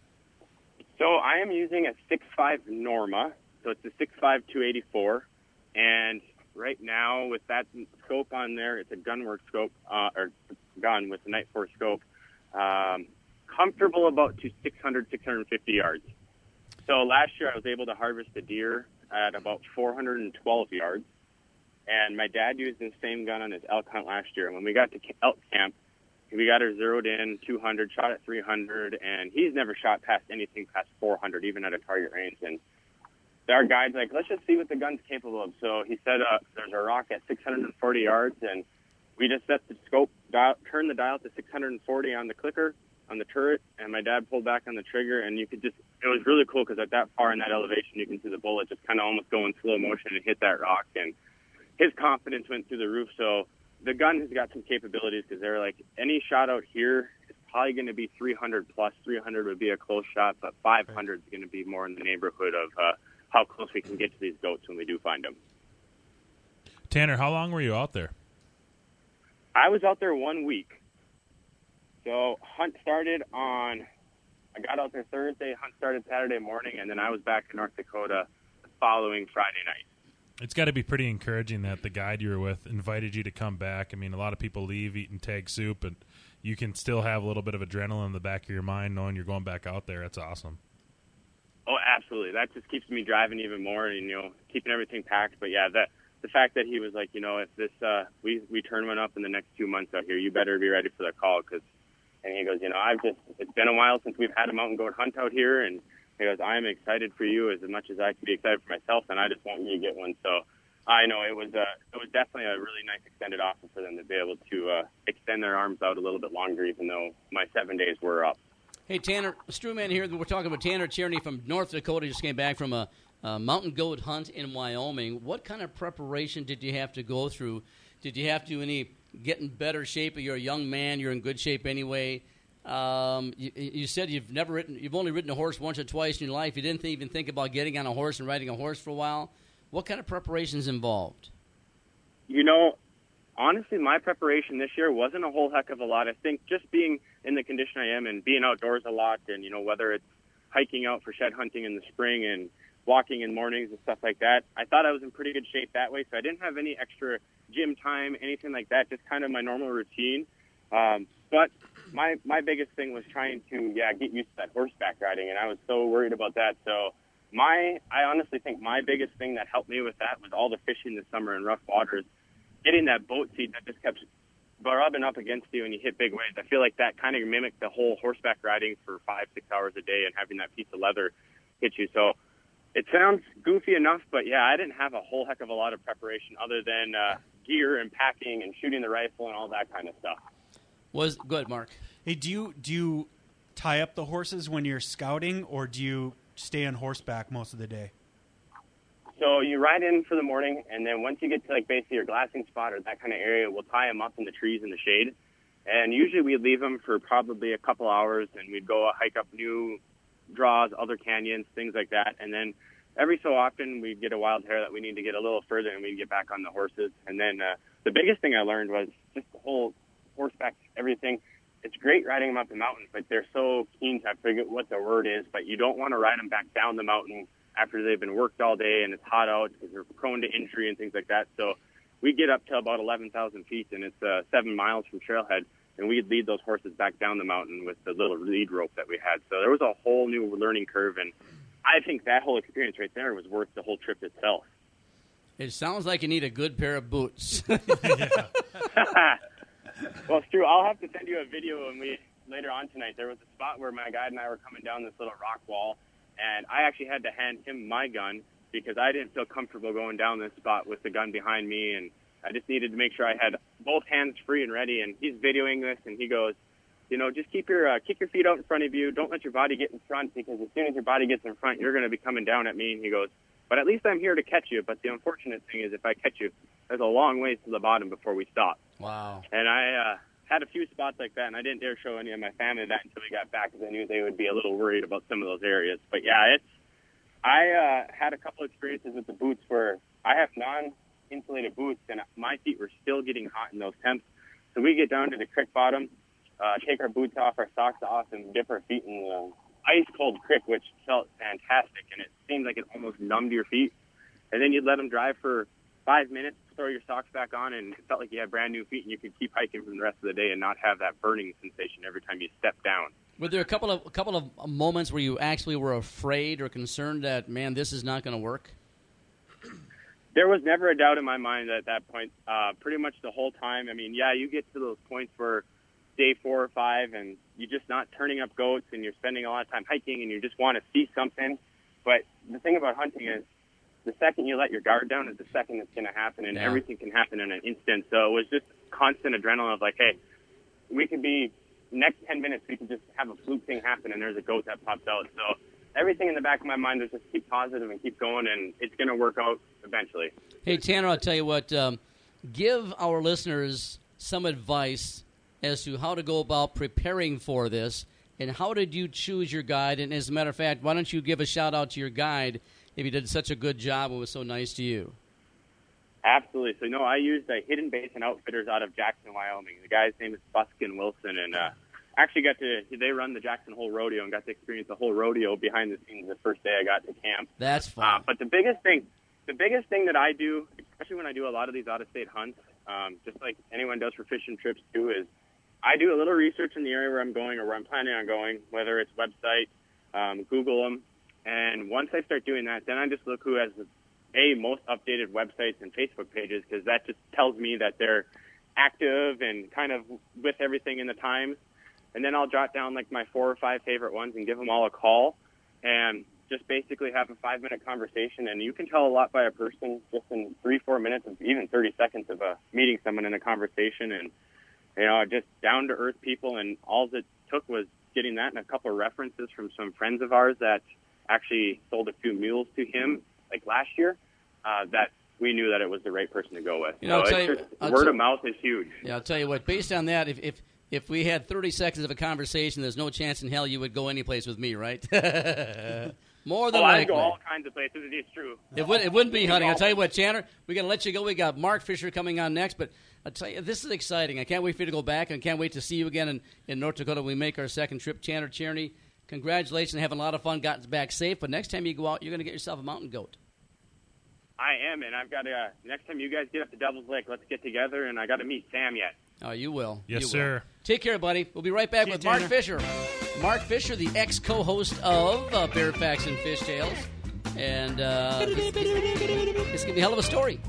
So I am using a 6.5 Norma, so it's a 6.5 284, and right now with that scope on there, it's a Gunworks scope, or gun with the Night Force scope, comfortable about to 600, 650 yards. So last year I was able to harvest a deer at about 412 yards, and my dad used the same gun on his elk hunt last year. And when we got to elk camp, we got her zeroed in 200, shot at 300, and he's never shot past anything past 400, even at a target range. And our guide's like, let's just see what the gun's capable of. So he said there's a rock at 640 yards, and we just set the scope, turned the dial to 640 on the clicker, on the turret, and my dad pulled back on the trigger, and it was really cool because at that far in that elevation, you can see the bullet just kind of almost go in slow motion and hit that rock, and his confidence went through the roof. So the gun has got some capabilities because they're like, any shot out here is probably going to be 300 plus. 300 would be a close shot, but 500 is going to be more in the neighborhood of how close we can get to these goats when we do find them. Tanner, how long were you out there? I was out there 1 week. So hunt started I got out there Thursday, hunt started Saturday morning, and then I was back in North Dakota the following Friday night. It's got to be pretty encouraging that the guide you were with invited you to come back. I mean, a lot of people leave eating tag soup, and you can still have a little bit of adrenaline in the back of your mind knowing you're going back out there. That's awesome. Oh, absolutely. That just keeps me driving even more and, keeping everything packed. But, yeah, the fact that he was like, if this we turn one up in the next 2 months out here, you better be ready for the call. And he goes, it's been a while since we've had a mountain goat hunt out here, and he goes, I am excited for you as much as I can be excited for myself, and I just want you to get one. So I know it was definitely a really nice extended offer for them to be able to extend their arms out a little bit longer, even though my 7 days were up. Hey, Tanner, Strewman here. We're talking about Tanner Tierney from North Dakota. Just came back from a mountain goat hunt in Wyoming. What kind of preparation did you have to go through? Did you have to get in better shape? You're a young man. You're in good shape anyway. You said you've only ridden a horse once or twice in your life. You didn't even think about getting on a horse and riding a horse for a while. What kind of preparation's involved? You know, honestly, my preparation this year wasn't a whole heck of a lot. I think just being in the condition I am and being outdoors a lot, and, you know, whether it's hiking out for shed hunting in the spring and walking in mornings and stuff like that, I thought I was in pretty good shape that way. So I didn't have any extra gym time, anything like that, just kind of my normal routine. But my biggest thing was trying to, get used to that horseback riding, and I was so worried about that. So I honestly think my biggest thing that helped me with that was all the fishing this summer in rough waters, getting that boat seat that just kept rubbing up against you and you hit big waves. I feel like that kind of mimicked the whole horseback riding for 5-6 hours a day and having that piece of leather hit you. So it sounds goofy enough, but yeah, I didn't have a whole heck of a lot of preparation other than gear and packing and shooting the rifle and all that kind of stuff. Go ahead, Mark. Hey, do you tie up the horses when you're scouting, or do you stay on horseback most of the day? So you ride in for the morning, and then once you get to like basically your glassing spot or that kind of area, we'll tie them up in the trees in the shade. And usually we'd leave them for probably a couple hours, and we'd go hike up new draws, other canyons, things like that. And then every so often we'd get a wild hare that we need to get a little further, and we'd get back on the horses. And then the biggest thing I learned was just the whole horseback, everything. It's great riding them up the mountain, but they're so keen to figure out what the word is, but you don't want to ride them back down the mountain after they've been worked all day and it's hot out because they're prone to injury and things like that. So we get up to about 11,000 feet, and it's 7 miles from Trailhead, and we'd lead those horses back down the mountain with the little lead rope that we had. So there was a whole new learning curve, and I think that whole experience right there was worth the whole trip itself. It sounds like you need a good pair of boots. Well, Stu, I'll have to send you a video later on tonight. There was a spot where my guide and I were coming down this little rock wall, and I actually had to hand him my gun because I didn't feel comfortable going down this spot with the gun behind me, and I just needed to make sure I had both hands free and ready. And he's videoing this, and he goes, you know, just keep your feet out in front of you. Don't let your body get in front, because as soon as your body gets in front, you're going to be coming down at me. And he goes, but at least I'm here to catch you. But the unfortunate thing is if I catch you, there's a long ways to the bottom before we stop. Wow. And I had a few spots like that, and I didn't dare show any of my family that until we got back because I knew they would be a little worried about some of those areas. But, yeah, I had a couple experiences with the boots where I have non-insulated boots, and my feet were still getting hot in those temps. So we get down to the creek bottom, take our boots off, our socks off, and dip our feet in the ice-cold creek, which felt fantastic, and it seemed like it almost numbed your feet. And then you'd let them dry for 5 minutes, throw your socks back on, and it felt like you had brand new feet, and you could keep hiking for the rest of the day and not have that burning sensation every time you step down. Were there a couple of moments where you actually were afraid or concerned that, man, this is not going to work? There was never a doubt in my mind at that point. Pretty much the whole time. I mean, yeah, you get to those points where day 4 or 5 and you're just not turning up goats and you're spending a lot of time hiking and you just want to see something. But the thing about hunting is the second you let your guard down is the second it's going to happen, and everything can happen in an instant. So it was just constant adrenaline of like, hey, we could be next 10 minutes, we could just have a fluke thing happen and there's a goat that pops out. So everything in the back of my mind was just keep positive and keep going, and it's going to work out eventually. Hey, Tanner, I'll tell you what, give our listeners some advice as to how to go about preparing for this, and how did you choose your guide? And as a matter of fact, why don't you give a shout-out to your guide if he did such a good job and was so nice to you? Absolutely. So, no, I used Hidden Basin Outfitters out of Jackson, Wyoming. The guy's name is Buskin Wilson, and actually they run the Jackson Hole Rodeo and got to experience the whole rodeo behind the scenes the first day I got to camp. That's fun. But the biggest thing that I do, especially when I do a lot of these out-of-state hunts, just like anyone does for fishing trips too, is I do a little research in the area where I'm going or where I'm planning on going, whether it's website, Google them. And once I start doing that, then I just look who has the most updated websites and Facebook pages, because that just tells me that they're active and kind of with everything in the times. And then I'll jot down like my 4 or 5 favorite ones and give them all a call and just basically have a 5-minute conversation. And you can tell a lot by a person just in 3-4 minutes, of even 30 seconds of meeting someone in a conversation, and just down-to-earth people. And all it took was getting that and a couple of references from some friends of ours that actually sold a few mules to him like last year, that we knew that it was the right person to go with. Word of mouth is huge. Yeah, I'll tell you what, based on that, if we had 30 seconds of a conversation, there's no chance in hell you would go any place with me, right? More than I likely. go all kinds of places. It is true. It wouldn't be hunting. I'll tell you what, Tanner, we're going to let you go. We got Mark Fisher coming on next, but I'll tell you, this is exciting. I can't wait for you to go back, and can't wait to see you again in North Dakota when we make our second trip. Tanner Tierney, congratulations. Having a lot of fun, got back safe, but next time you go out, you're going to get yourself a mountain goat. I am, and I've got to, next time you guys get up to Devil's Lake, let's get together, and I got to meet Sam yet. Oh, you will. Yes, you sir. Will. Take care, buddy. We'll be right back with Mark Fisher. Mark Fisher, the ex-co-host of Bear Facts and Fish Tales. And it's going to be a hell of a story.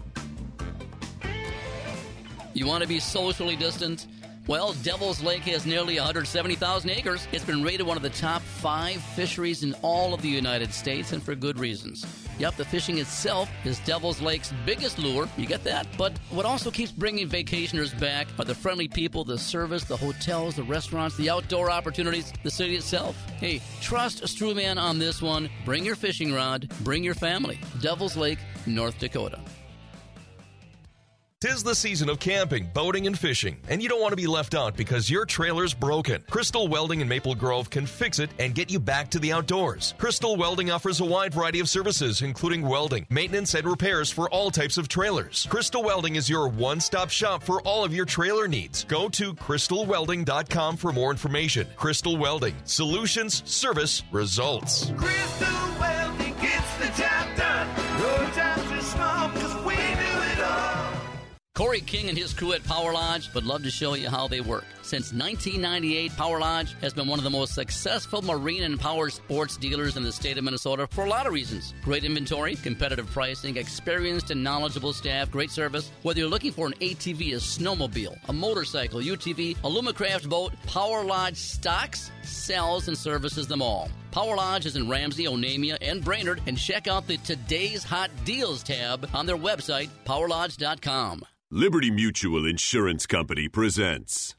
You want to be socially distant? Well, Devil's Lake has nearly 170,000 acres. It's been rated one of the top 5 fisheries in all of the United States, and for good reasons. Yep, the fishing itself is Devil's Lake's biggest lure. You get that? But what also keeps bringing vacationers back are the friendly people, the service, the hotels, the restaurants, the outdoor opportunities, the city itself. Hey, trust Strewman on this one. Bring your fishing rod. Bring your family. Devil's Lake, North Dakota. 'Tis the season of camping, boating, and fishing, and you don't want to be left out because your trailer's broken. Crystal Welding in Maple Grove can fix it and get you back to the outdoors. Crystal Welding offers a wide variety of services, including welding, maintenance, and repairs for all types of trailers. Crystal Welding is your one-stop shop for all of your trailer needs. Go to crystalwelding.com for more information. Crystal Welding. Solutions, service, results. Crystal Welding gets the job done. No time too small, 'cause we do it all. Corey King and his crew at Power Lodge would love to show you how they work. Since 1998, Power Lodge has been one of the most successful marine and power sports dealers in the state of Minnesota for a lot of reasons. Great inventory, competitive pricing, experienced and knowledgeable staff, great service. Whether you're looking for an ATV, a snowmobile, a motorcycle, UTV, a Lumacraft boat, Power Lodge stocks, sells, and services them all. Power Lodge is in Ramsey, Onamia, and Brainerd, and check out the Today's Hot Deals tab on their website, powerlodge.com. Liberty Mutual Insurance Company presents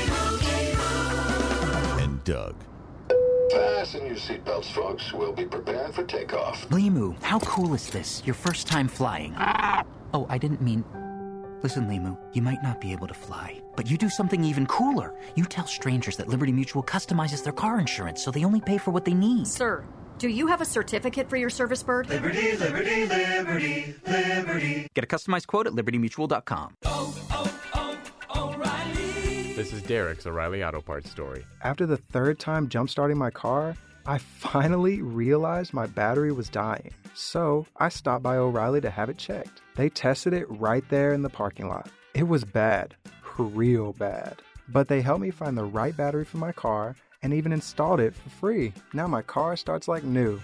and Doug. Fasten your seatbelts, folks. We'll be preparing for takeoff. Limu, how cool is this? Your first time flying. Oh, I didn't mean... Listen, Limu, you might not be able to fly, but you do something even cooler. You tell strangers that Liberty Mutual customizes their car insurance so they only pay for what they need. Sir, do you have a certificate for your service bird? Liberty, liberty, liberty, liberty. Get a customized quote at libertymutual.com. O'Reilly. This is Derek's O'Reilly Auto Parts story. After the third time jump-starting my car, I finally realized my battery was dying. So I stopped by O'Reilly to have it checked. They tested it right there in the parking lot. It was bad, real bad. But they helped me find the right battery for my car and even installed it for free. Now my car starts like new.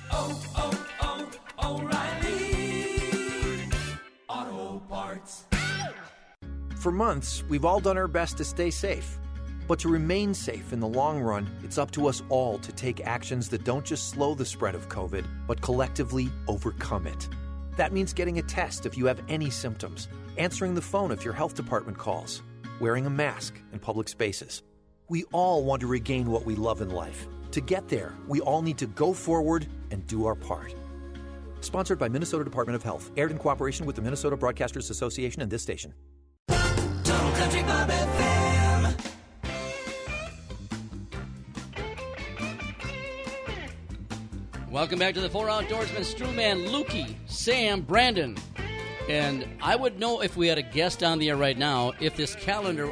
O'Reilly Auto Parts. For months, we've all done our best to stay safe. But to remain safe in the long run, it's up to us all to take actions that don't just slow the spread of COVID, but collectively overcome it. That means getting a test if you have any symptoms, answering the phone if your health department calls, wearing a mask in public spaces. We all want to regain what we love in life. To get there, we all need to go forward and do our part. Sponsored by Minnesota Department of Health. Aired in cooperation with the Minnesota Broadcasters Association and this station. Total Country Bob FM. Welcome back to the Four Outdoorsmen. Strewman, Lukey, Sam, Brandon. And I would know if we had a guest on the air right now if this calendar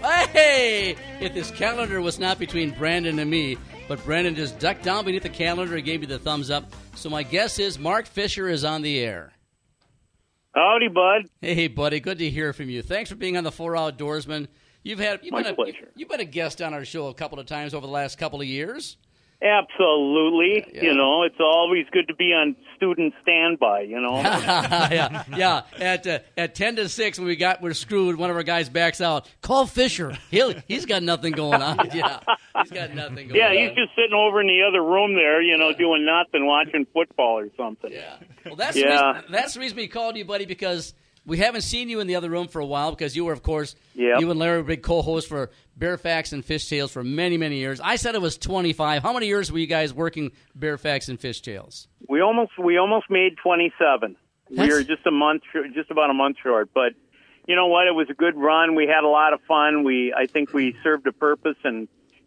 was not between Brandon and me, but Brandon just ducked down beneath the calendar and gave me the thumbs up. So my guess is Mark Fisher is on the air. Howdy, bud. Hey, buddy. Good to hear from you. Thanks for being on the Four Outdoorsmen. You've been a guest on our show a couple of times over the last couple of years. Absolutely. Yeah. You know, it's always good to be on student standby, you know. yeah. At 10 to 6 when we're screwed, one of our guys backs out. Call Fisher. He's got nothing going on. Yeah. He's got nothing going on. Yeah, he's just sitting over in the other room there, you know, doing nothing, watching football or something. Yeah. Well, that's the reason we called you, buddy, because we haven't seen you in the other room for a while because you were, of course, you and Larry were big co-hosts for Bear Facts and Fish Tales for many, many years. I said it was 25. How many years were you guys working Bear Facts and Fish Tales? We almost made 27. We were just about a month short, but you know what? It was a good run. We had a lot of fun. I think we served a purpose, and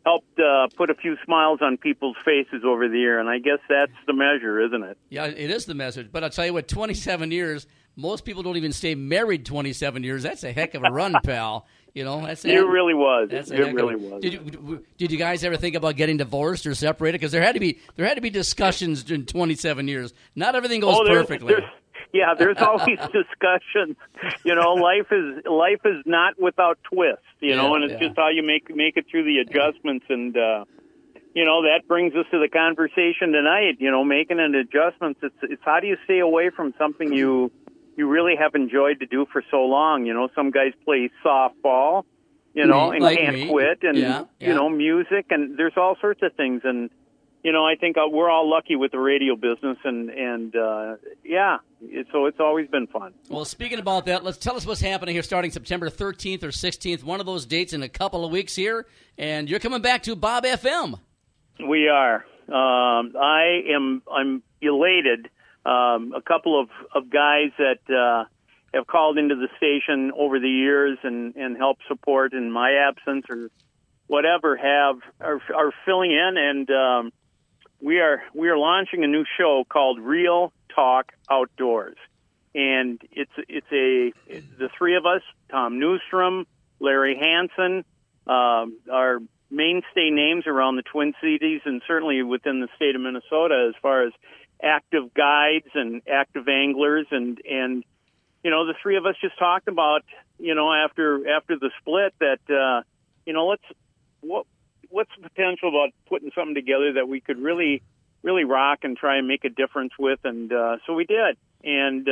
helped put a few smiles on people's faces over the year, and I guess that's the measure, isn't it? Yeah, it is the message. But I'll tell you what, 27 years, most people don't even stay married 27 years. That's a heck of a run, pal. You know, It really was. That's It really was. Did you guys ever think about getting divorced or separated? Because there had to be discussions in 27 years. Not everything goes perfectly. There's always discussions. You know, life is not without twists. You know, and it's just how you make it through the adjustments. And you know, that brings us to the conversation tonight. You know, making an adjustments. It's how do you stay away from something you really have enjoyed to do for so long. You know, some guys play softball, you know, and like can't me. quit, and you know, music, and there's all sorts of things. And you know, I think we're all lucky with the radio business, and so it's always been fun. Well, speaking about that, let's tell us what's happening here starting September 13th or 16th, one of those dates in a couple of weeks here, and you're coming back to Bob FM. We are. I'm elated. A couple of guys that have called into the station over the years and helped support in my absence or whatever are filling in, and we are launching a new show called Real Talk Outdoors, and it's the three of us, Tom Newstrom, Larry Hansen, are mainstay names around the Twin Cities and certainly within the state of Minnesota as far as active guides and active anglers, and you know, the three of us just talked about, you know, after the split that you know, what's the potential about putting something together that we could really rock and try and make a difference with, and so we did, and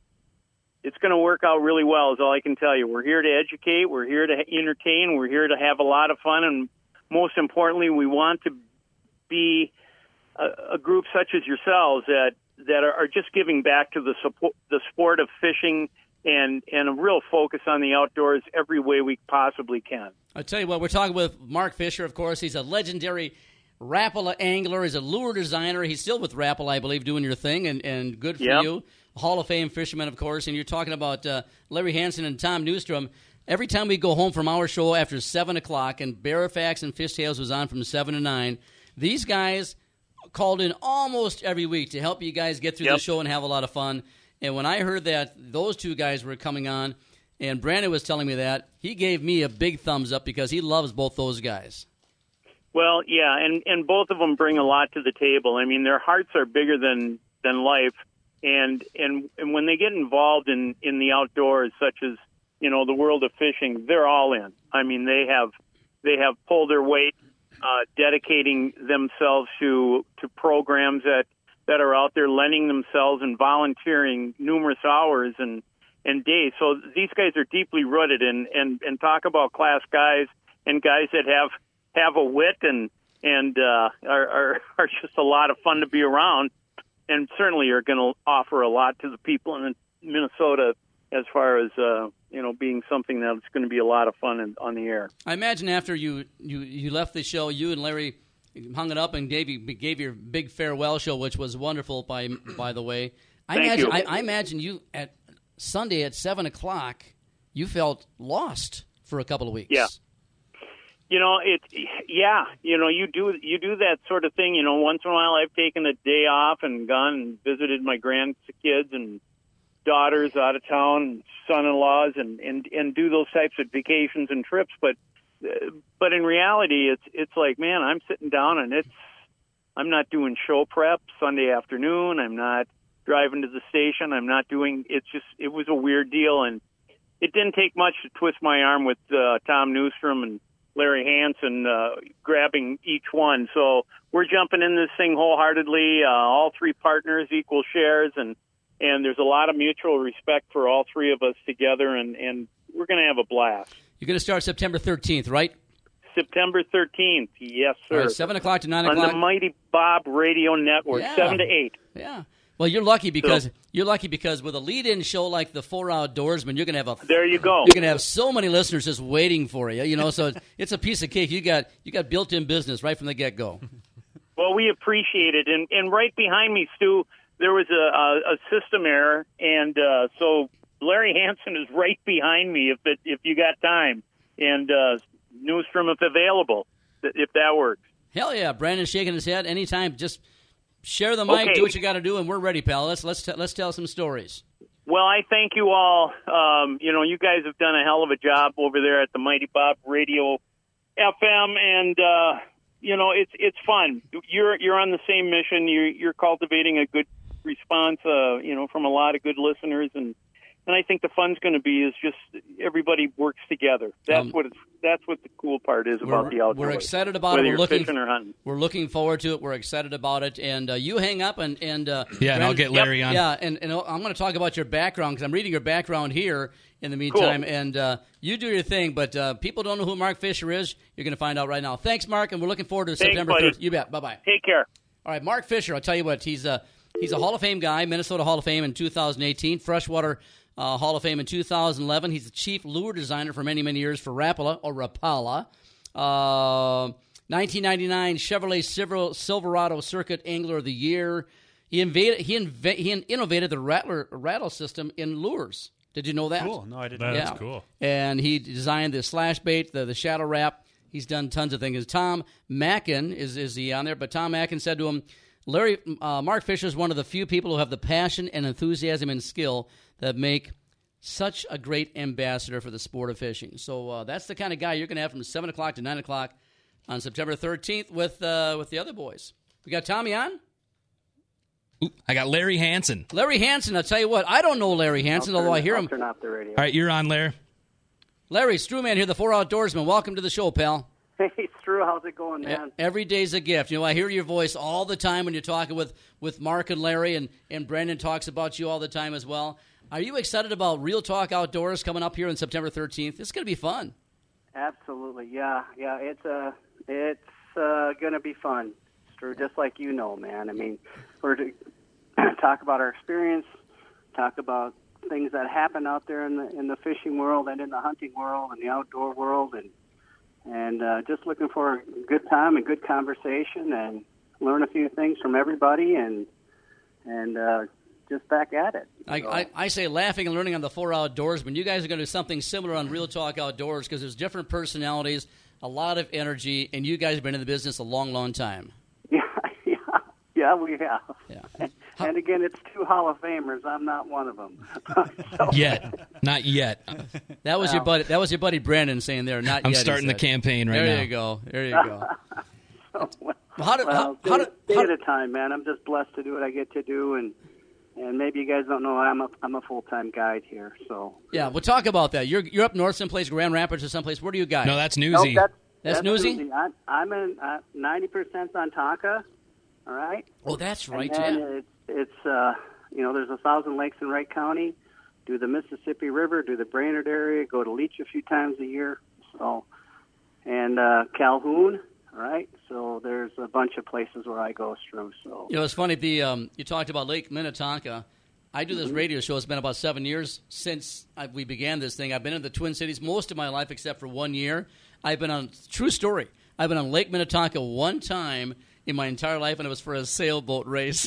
it's going to work out really well is all I can tell you. We're here to educate, we're here to entertain, we're here to have a lot of fun, and most importantly, we want to be a group such as yourselves that are just giving back to the sport of fishing and a real focus on the outdoors every way we possibly can. I'll tell you what, we're talking with Mark Fisher, of course. He's a legendary Rapala angler. He's a lure designer. He's still with Rapala, I believe, doing your thing, and good for you. Hall of Fame fisherman, of course. And you're talking about Larry Hansen and Tom Newstrom. Every time we go home from our show after 7 o'clock, and Bearifax and Fishtails was on from 7 to 9, these guys called in almost every week to help you guys get through the show and have a lot of fun. And when I heard that those two guys were coming on, and Brandon was telling me that, he gave me a big thumbs up because he loves both those guys. Well, yeah, and both of them bring a lot to the table. I mean, their hearts are bigger than life, and when they get involved in the outdoors, such as, you know, the world of fishing, they're all in. I mean, they have pulled their weight, dedicating themselves to programs that are out there, lending themselves and volunteering numerous hours and days. So these guys are deeply rooted and talk about class guys and guys that have a wit and are just a lot of fun to be around, and certainly are going to offer a lot to the people in Minnesota as far as you know, being something that's going to be a lot of fun on the air. I imagine after you left the show, you and Larry hung it up and gave your big farewell show, which was wonderful. By the way, I imagine you at Sunday at 7 o'clock, you felt lost for a couple of weeks. Yeah. You know, you know, you do that sort of thing. You know, once in a while I've taken a day off and gone and visited my grandkids and daughters out of town, son-in-laws, and do those types of vacations and trips. But in reality, it's like, man, I'm sitting down and I'm not doing show prep Sunday afternoon. I'm not driving to the station. I'm not doing. It was a weird deal, and it didn't take much to twist my arm with Tom Newstrom and Larry Hansen grabbing each one. So we're jumping in this thing wholeheartedly. All three partners, equal shares, and there's a lot of mutual respect for all three of us together, and we're going to have a blast. You're going to start September 13th, right? September 13th, yes, sir. All right, 7 o'clock to 9 o'clock. On the Mighty Bob Radio Network, 7 to 8. Yeah. Well, you're lucky because with a lead-in show like the Four Outdoorsmen, you're going to have There you go. You're going to have so many listeners just waiting for you. You know, so it's a piece of cake. You got built-in business right from the get-go. Well, we appreciate it, and right behind me, Stu, there was a system error, and so Larry Hansen is right behind me if you got time, and Newstrom if available. if that works. Hell yeah, Brandon's shaking his head. Anytime, just share the mic, do what you got to do, and we're ready, pal. Let's tell some stories. Well, I thank you all. You guys have done a hell of a job over there at the Mighty Bob Radio FM, and it's fun. You're on the same mission. You're cultivating a good response, from a lot of good listeners, and I think the fun's going to be is just everybody works together. That's what the cool part is about the outdoors. We're excited about whether it. You're fishing or hunting. We're looking forward to it. We're excited about it. And you hang up and and I'll get Larry on. Yeah, and I'm going to talk about your background because I'm reading your background here in the meantime. Cool. And you do your thing, but people don't know who Mark Fisher is. You're going to find out right now. Thanks, Mark, and we're looking forward to September 3rd. You bet. Bye-bye. Take care. All right, Mark Fisher, I'll tell you what, he's a Hall of Fame guy, Minnesota Hall of Fame in 2018, Freshwater Hall of Fame in 2011. He's the chief lure designer for many, many years for Rapala. 1999 Chevrolet Silverado Circuit Angler of the Year. He innovated the rattle system in lures. Did you know that? Cool. No, I didn't. That's cool. And he designed the slash bait, the shadow wrap. He's done tons of things. Tom Mackin, is he on there? But Tom Mackin said to him, Mark Fisher is one of the few people who have the passion and enthusiasm and skill that make such a great ambassador for the sport of fishing. So that's the kind of guy you're going to have from 7 o'clock to 9 o'clock on September 13th with the other boys. We got Tommy on? Ooh, I got Larry Hansen. Larry Hansen, I'll tell you what, I don't know Larry Hansen, although I hear him. Turn off the radio. All right, you're on, Larry. Larry, Struman here, the 4 Outdoorsman. Welcome to the show, pal. Hey, Stru, how's it going, man? Every day's a gift. I hear your voice all the time when you're talking with Mark and Larry, and Brandon talks about you all the time as well. Are you excited about Real Talk Outdoors coming up here on September 13th? It's going to be fun. Absolutely, yeah. It's going to be fun, Stru, just like you know, man. I mean, we're to talk about our experience, talk about things that happen out there in the fishing world and in the hunting world and the outdoor world, and just looking for a good time and good conversation and learn a few things from everybody and just back at it. I say laughing and learning on the 4 Outdoorsmen. You guys are going to do something similar on Real Talk Outdoors because there's different personalities, a lot of energy, and you guys have been in the business a long, long time. Yeah, we have. Yeah. And again, it's 2 Hall of Famers. I'm not one of them. Not yet. That was your buddy. That was your buddy Brandon saying there. Not I'm yet. I'm starting the campaign right now. There you go. There you go. Day at a time, man. I'm just blessed to do what I get to do, and maybe you guys don't know I'm a full-time guide here. So yeah, we'll talk about that. You're up north someplace, Grand Rapids or someplace. Where do you guide? No, that's Newsy. Nope, that's Newsy? I'm in 90% on Tonka. All right. Oh, that's right. And it's there's 1,000 lakes in Wright County. Do the Mississippi River, do the Brainerd area, go to Leech a few times a year. So, and Calhoun. All right. So there's a bunch of places where I go through. So it's funny. You talked about Lake Minnetonka. I do this radio show. It's been about 7 years since we began this thing. I've been in the Twin Cities most of my life except for 1 year. I've been on true story. I've been on Lake Minnetonka one time in my entire life, and it was for a sailboat race.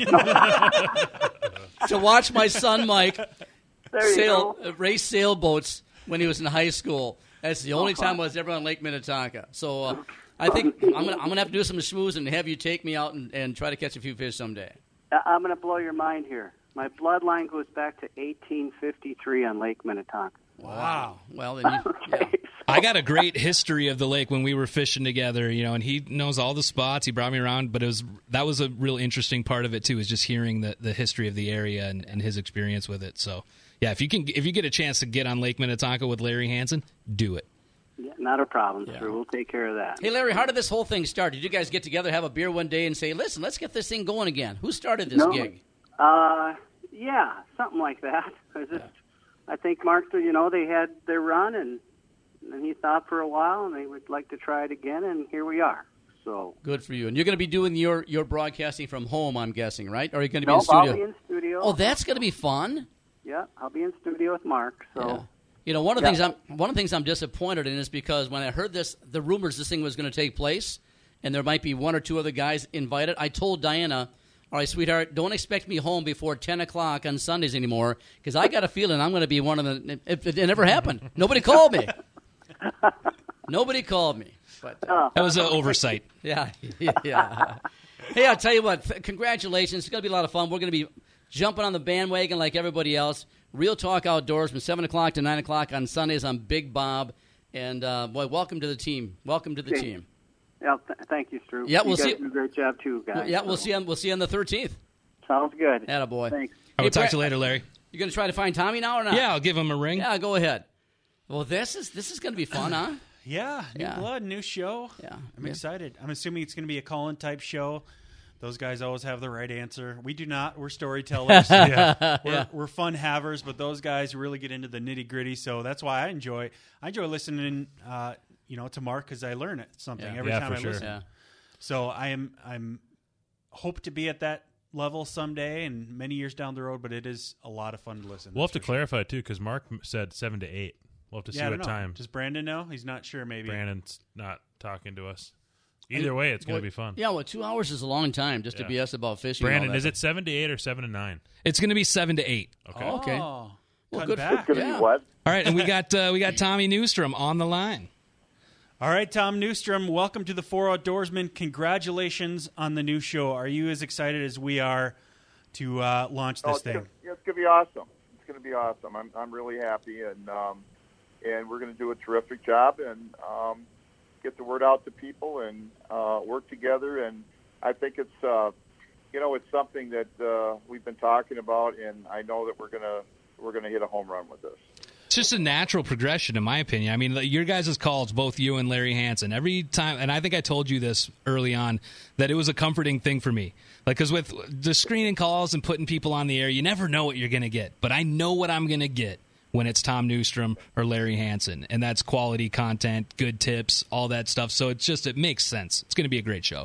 To watch my son Mike race sailboats when he was in high school. That's the only time I was ever on Lake Minnetonka. So I think I'm gonna have to do some schmooze and have you take me out and try to catch a few fish someday. I'm gonna blow your mind here. My bloodline goes back to 1853 on Lake Minnetonka. Wow. Well, then yeah. I got a great history of the lake when we were fishing together, and he knows all the spots. He brought me around, but that was a real interesting part of it too, is just hearing the history of the area and his experience with it. So, yeah, if you get a chance to get on Lake Minnetonka with Larry Hansen, do it. Yeah, not a problem, sir. We'll take care of that. Hey, Larry, how did this whole thing start? Did you guys get together, have a beer one day, and say, "Listen, let's get this thing going again"? Who started this gig? Yeah, something like that. I think Mark, they had their run, and he thought for a while, and they would like to try it again, and here we are. So good for you. And you're going to be doing your broadcasting from home, I'm guessing, right? Or are you going to be in studio? I'll be in studio. Oh, that's going to be fun. Yeah, I'll be in studio with Mark. So yeah. One of the things I'm disappointed in is because when I heard the rumors this thing was going to take place, and there might be 1 or 2 other guys invited, I told Diana, all right, sweetheart, don't expect me home before 10 o'clock on Sundays anymore because I got a feeling I'm going to be one of the – it never happened. Nobody called me. Nobody called me. But that was an oversight. Yeah. Hey, I'll tell you what. Congratulations. It's going to be a lot of fun. We're going to be jumping on the bandwagon like everybody else. Real Talk Outdoors from 7 o'clock to 9 o'clock on Sundays on Big Bob. And, boy, welcome to the team. Welcome to the team. Yeah, thank you, Stu. Yeah, we'll see. You guys do a great job, too, guys. Yeah, we'll see you on the 13th. Sounds good. Attaboy. Thanks. I will talk to you later, Larry. You going to try to find Tommy now or not? Yeah, I'll give him a ring. Yeah, go ahead. Well, this is going to be fun, huh? Yeah, new blood, new show. Yeah. I'm excited. I'm assuming it's going to be a call-in-type show. Those guys always have the right answer. We do not. We're storytellers. We're fun havers, but those guys really get into the nitty-gritty, so that's why I enjoy listening to Mark because I learn something every time I listen. Yeah. So I'm hope to be at that level someday and many years down the road, but it is a lot of fun to listen. We'll have to clarify, too, because Mark said 7 to 8. We'll have to see what time. Does Brandon know? He's not sure, maybe. Brandon's not talking to us. Either way, it's going to be fun. Yeah, 2 hours is a long time just to BS about fishing. Brandon, is it 7 to 8 or 7 to 9? It's going to be 7 to 8. Okay. Oh, okay. Well, good. Back. What? All right, and we got Tommy Newstrom on the line. All right, Tom Newstrom, welcome to the Four Outdoorsmen. Congratulations on the new show. Are you as excited as we are to launch this thing? It's going to be awesome. It's going to be awesome. I'm really happy, and we're going to do a terrific job and get the word out to people and work together. And I think it's it's something that we've been talking about, and I know that we're gonna hit a home run with this. It's just a natural progression, in my opinion. I mean, your guys' calls, both you and Larry Hansen, every time, and I think I told you this early on, that it was a comforting thing for me. Like, because with the screening calls and putting people on the air, you never know what you're going to get. But I know what I'm going to get when it's Tom Newstrom or Larry Hansen, and that's quality content, good tips, all that stuff. So it makes sense. It's going to be a great show.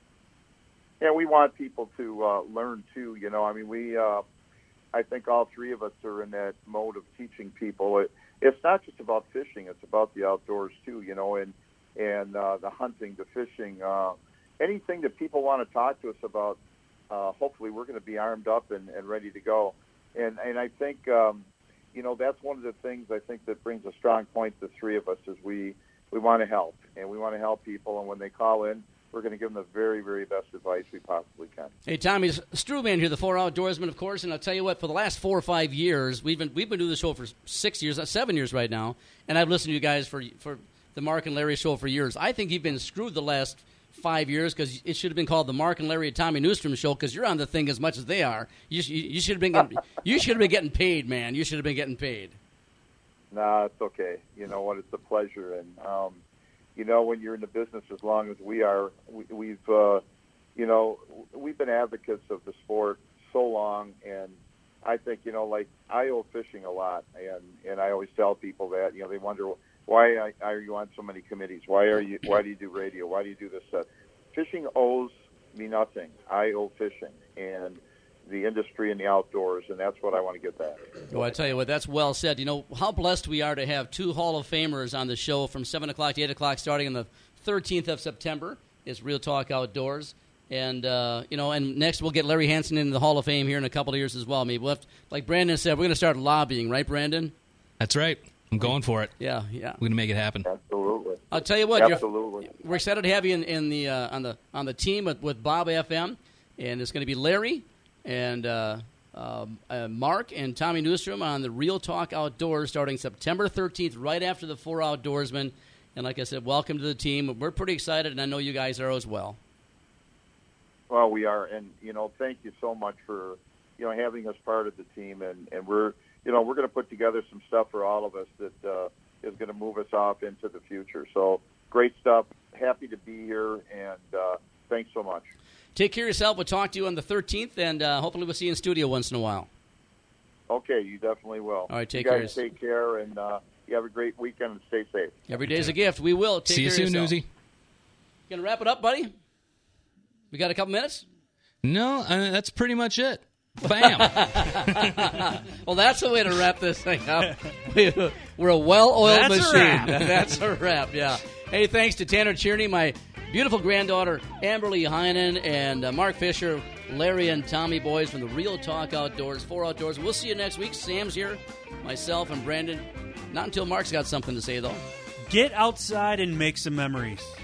Yeah, we want people to learn, too. I mean, I think all three of us are in that mode of teaching people. It's not just about fishing; it's about the outdoors too. And the hunting, the fishing, anything that people want to talk to us about. Hopefully, we're going to be armed up and ready to go. And I think that's one of the things I think that brings a strong point to the three of us is we want to help, and we want to help people. And when they call in, we're going to give them the very, very best advice we possibly can. Hey, Tommy, Struban here, the Four Outdoorsmen, of course. And I'll tell you what, for the last 4 or 5 years, we've been doing the show for 6 years, 7 years right now, and I've listened to you guys for the Mark and Larry show for years. I think you've been screwed the last 5 years because it should have been called the Mark and Larry and Tommy Newstrom show because you're on the thing as much as they are. You should have been getting paid, man. You should have been getting paid. Nah, it's okay. You know what? It's a pleasure, and when you're in the business as long as we are, we've been advocates of the sport so long, and I think, like I owe fishing a lot, and I always tell people that, they wonder, why are you on so many committees? Why do you do radio? Why do you do this stuff? Fishing owes me nothing. I owe fishing and the industry and the outdoors, and that's what I want to get back. Well, I tell you what, that's well said. How blessed we are to have 2 Hall of Famers on the show from 7 o'clock to 8 o'clock starting on the 13th of September. It's Real Talk Outdoors. And, and next we'll get Larry Hansen into the Hall of Fame here in a couple of years as well. Maybe we'll have to, like Brandon said, we're going to start lobbying, right, Brandon? That's right. I'm going for it. Yeah. We're going to make it happen. Absolutely. I'll tell you what. Absolutely. We're excited to have you in the on the team with Bob FM, and it's going to be Larry and Mark and Tommy Newstrom on the Real Talk Outdoors starting September 13th, right after the Four Outdoorsmen. And like I said, welcome to the team. We're pretty excited, and I know you guys are as well. Well, we are, and thank you so much for having us part of the team, and we're going to put together some stuff for all of us that is going to move us off into the future. So great stuff. Happy to be here, and thanks so much. Take care of yourself. We'll talk to you on the 13th, and hopefully we'll see you in studio once in a while. Okay, you definitely will. All right, take care. care. Take care, and you have a great weekend and stay safe. Every day's a gift. We will. Take see you care soon, of yourself. Newsy. Going to wrap it up, buddy? We got a couple minutes? No, that's pretty much it. Bam. Well, that's the way to wrap this thing up. We're a well-oiled machine. That's a wrap, yeah. Hey, thanks to Tanner Tierney, my beautiful granddaughter, Amberly Heinen, and Mark Fisher, Larry and Tommy boys from the Real Talk Outdoors, Four Outdoors. We'll see you next week. Sam's here, myself, and Brandon. Not until Mark's got something to say, though. Get outside and make some memories.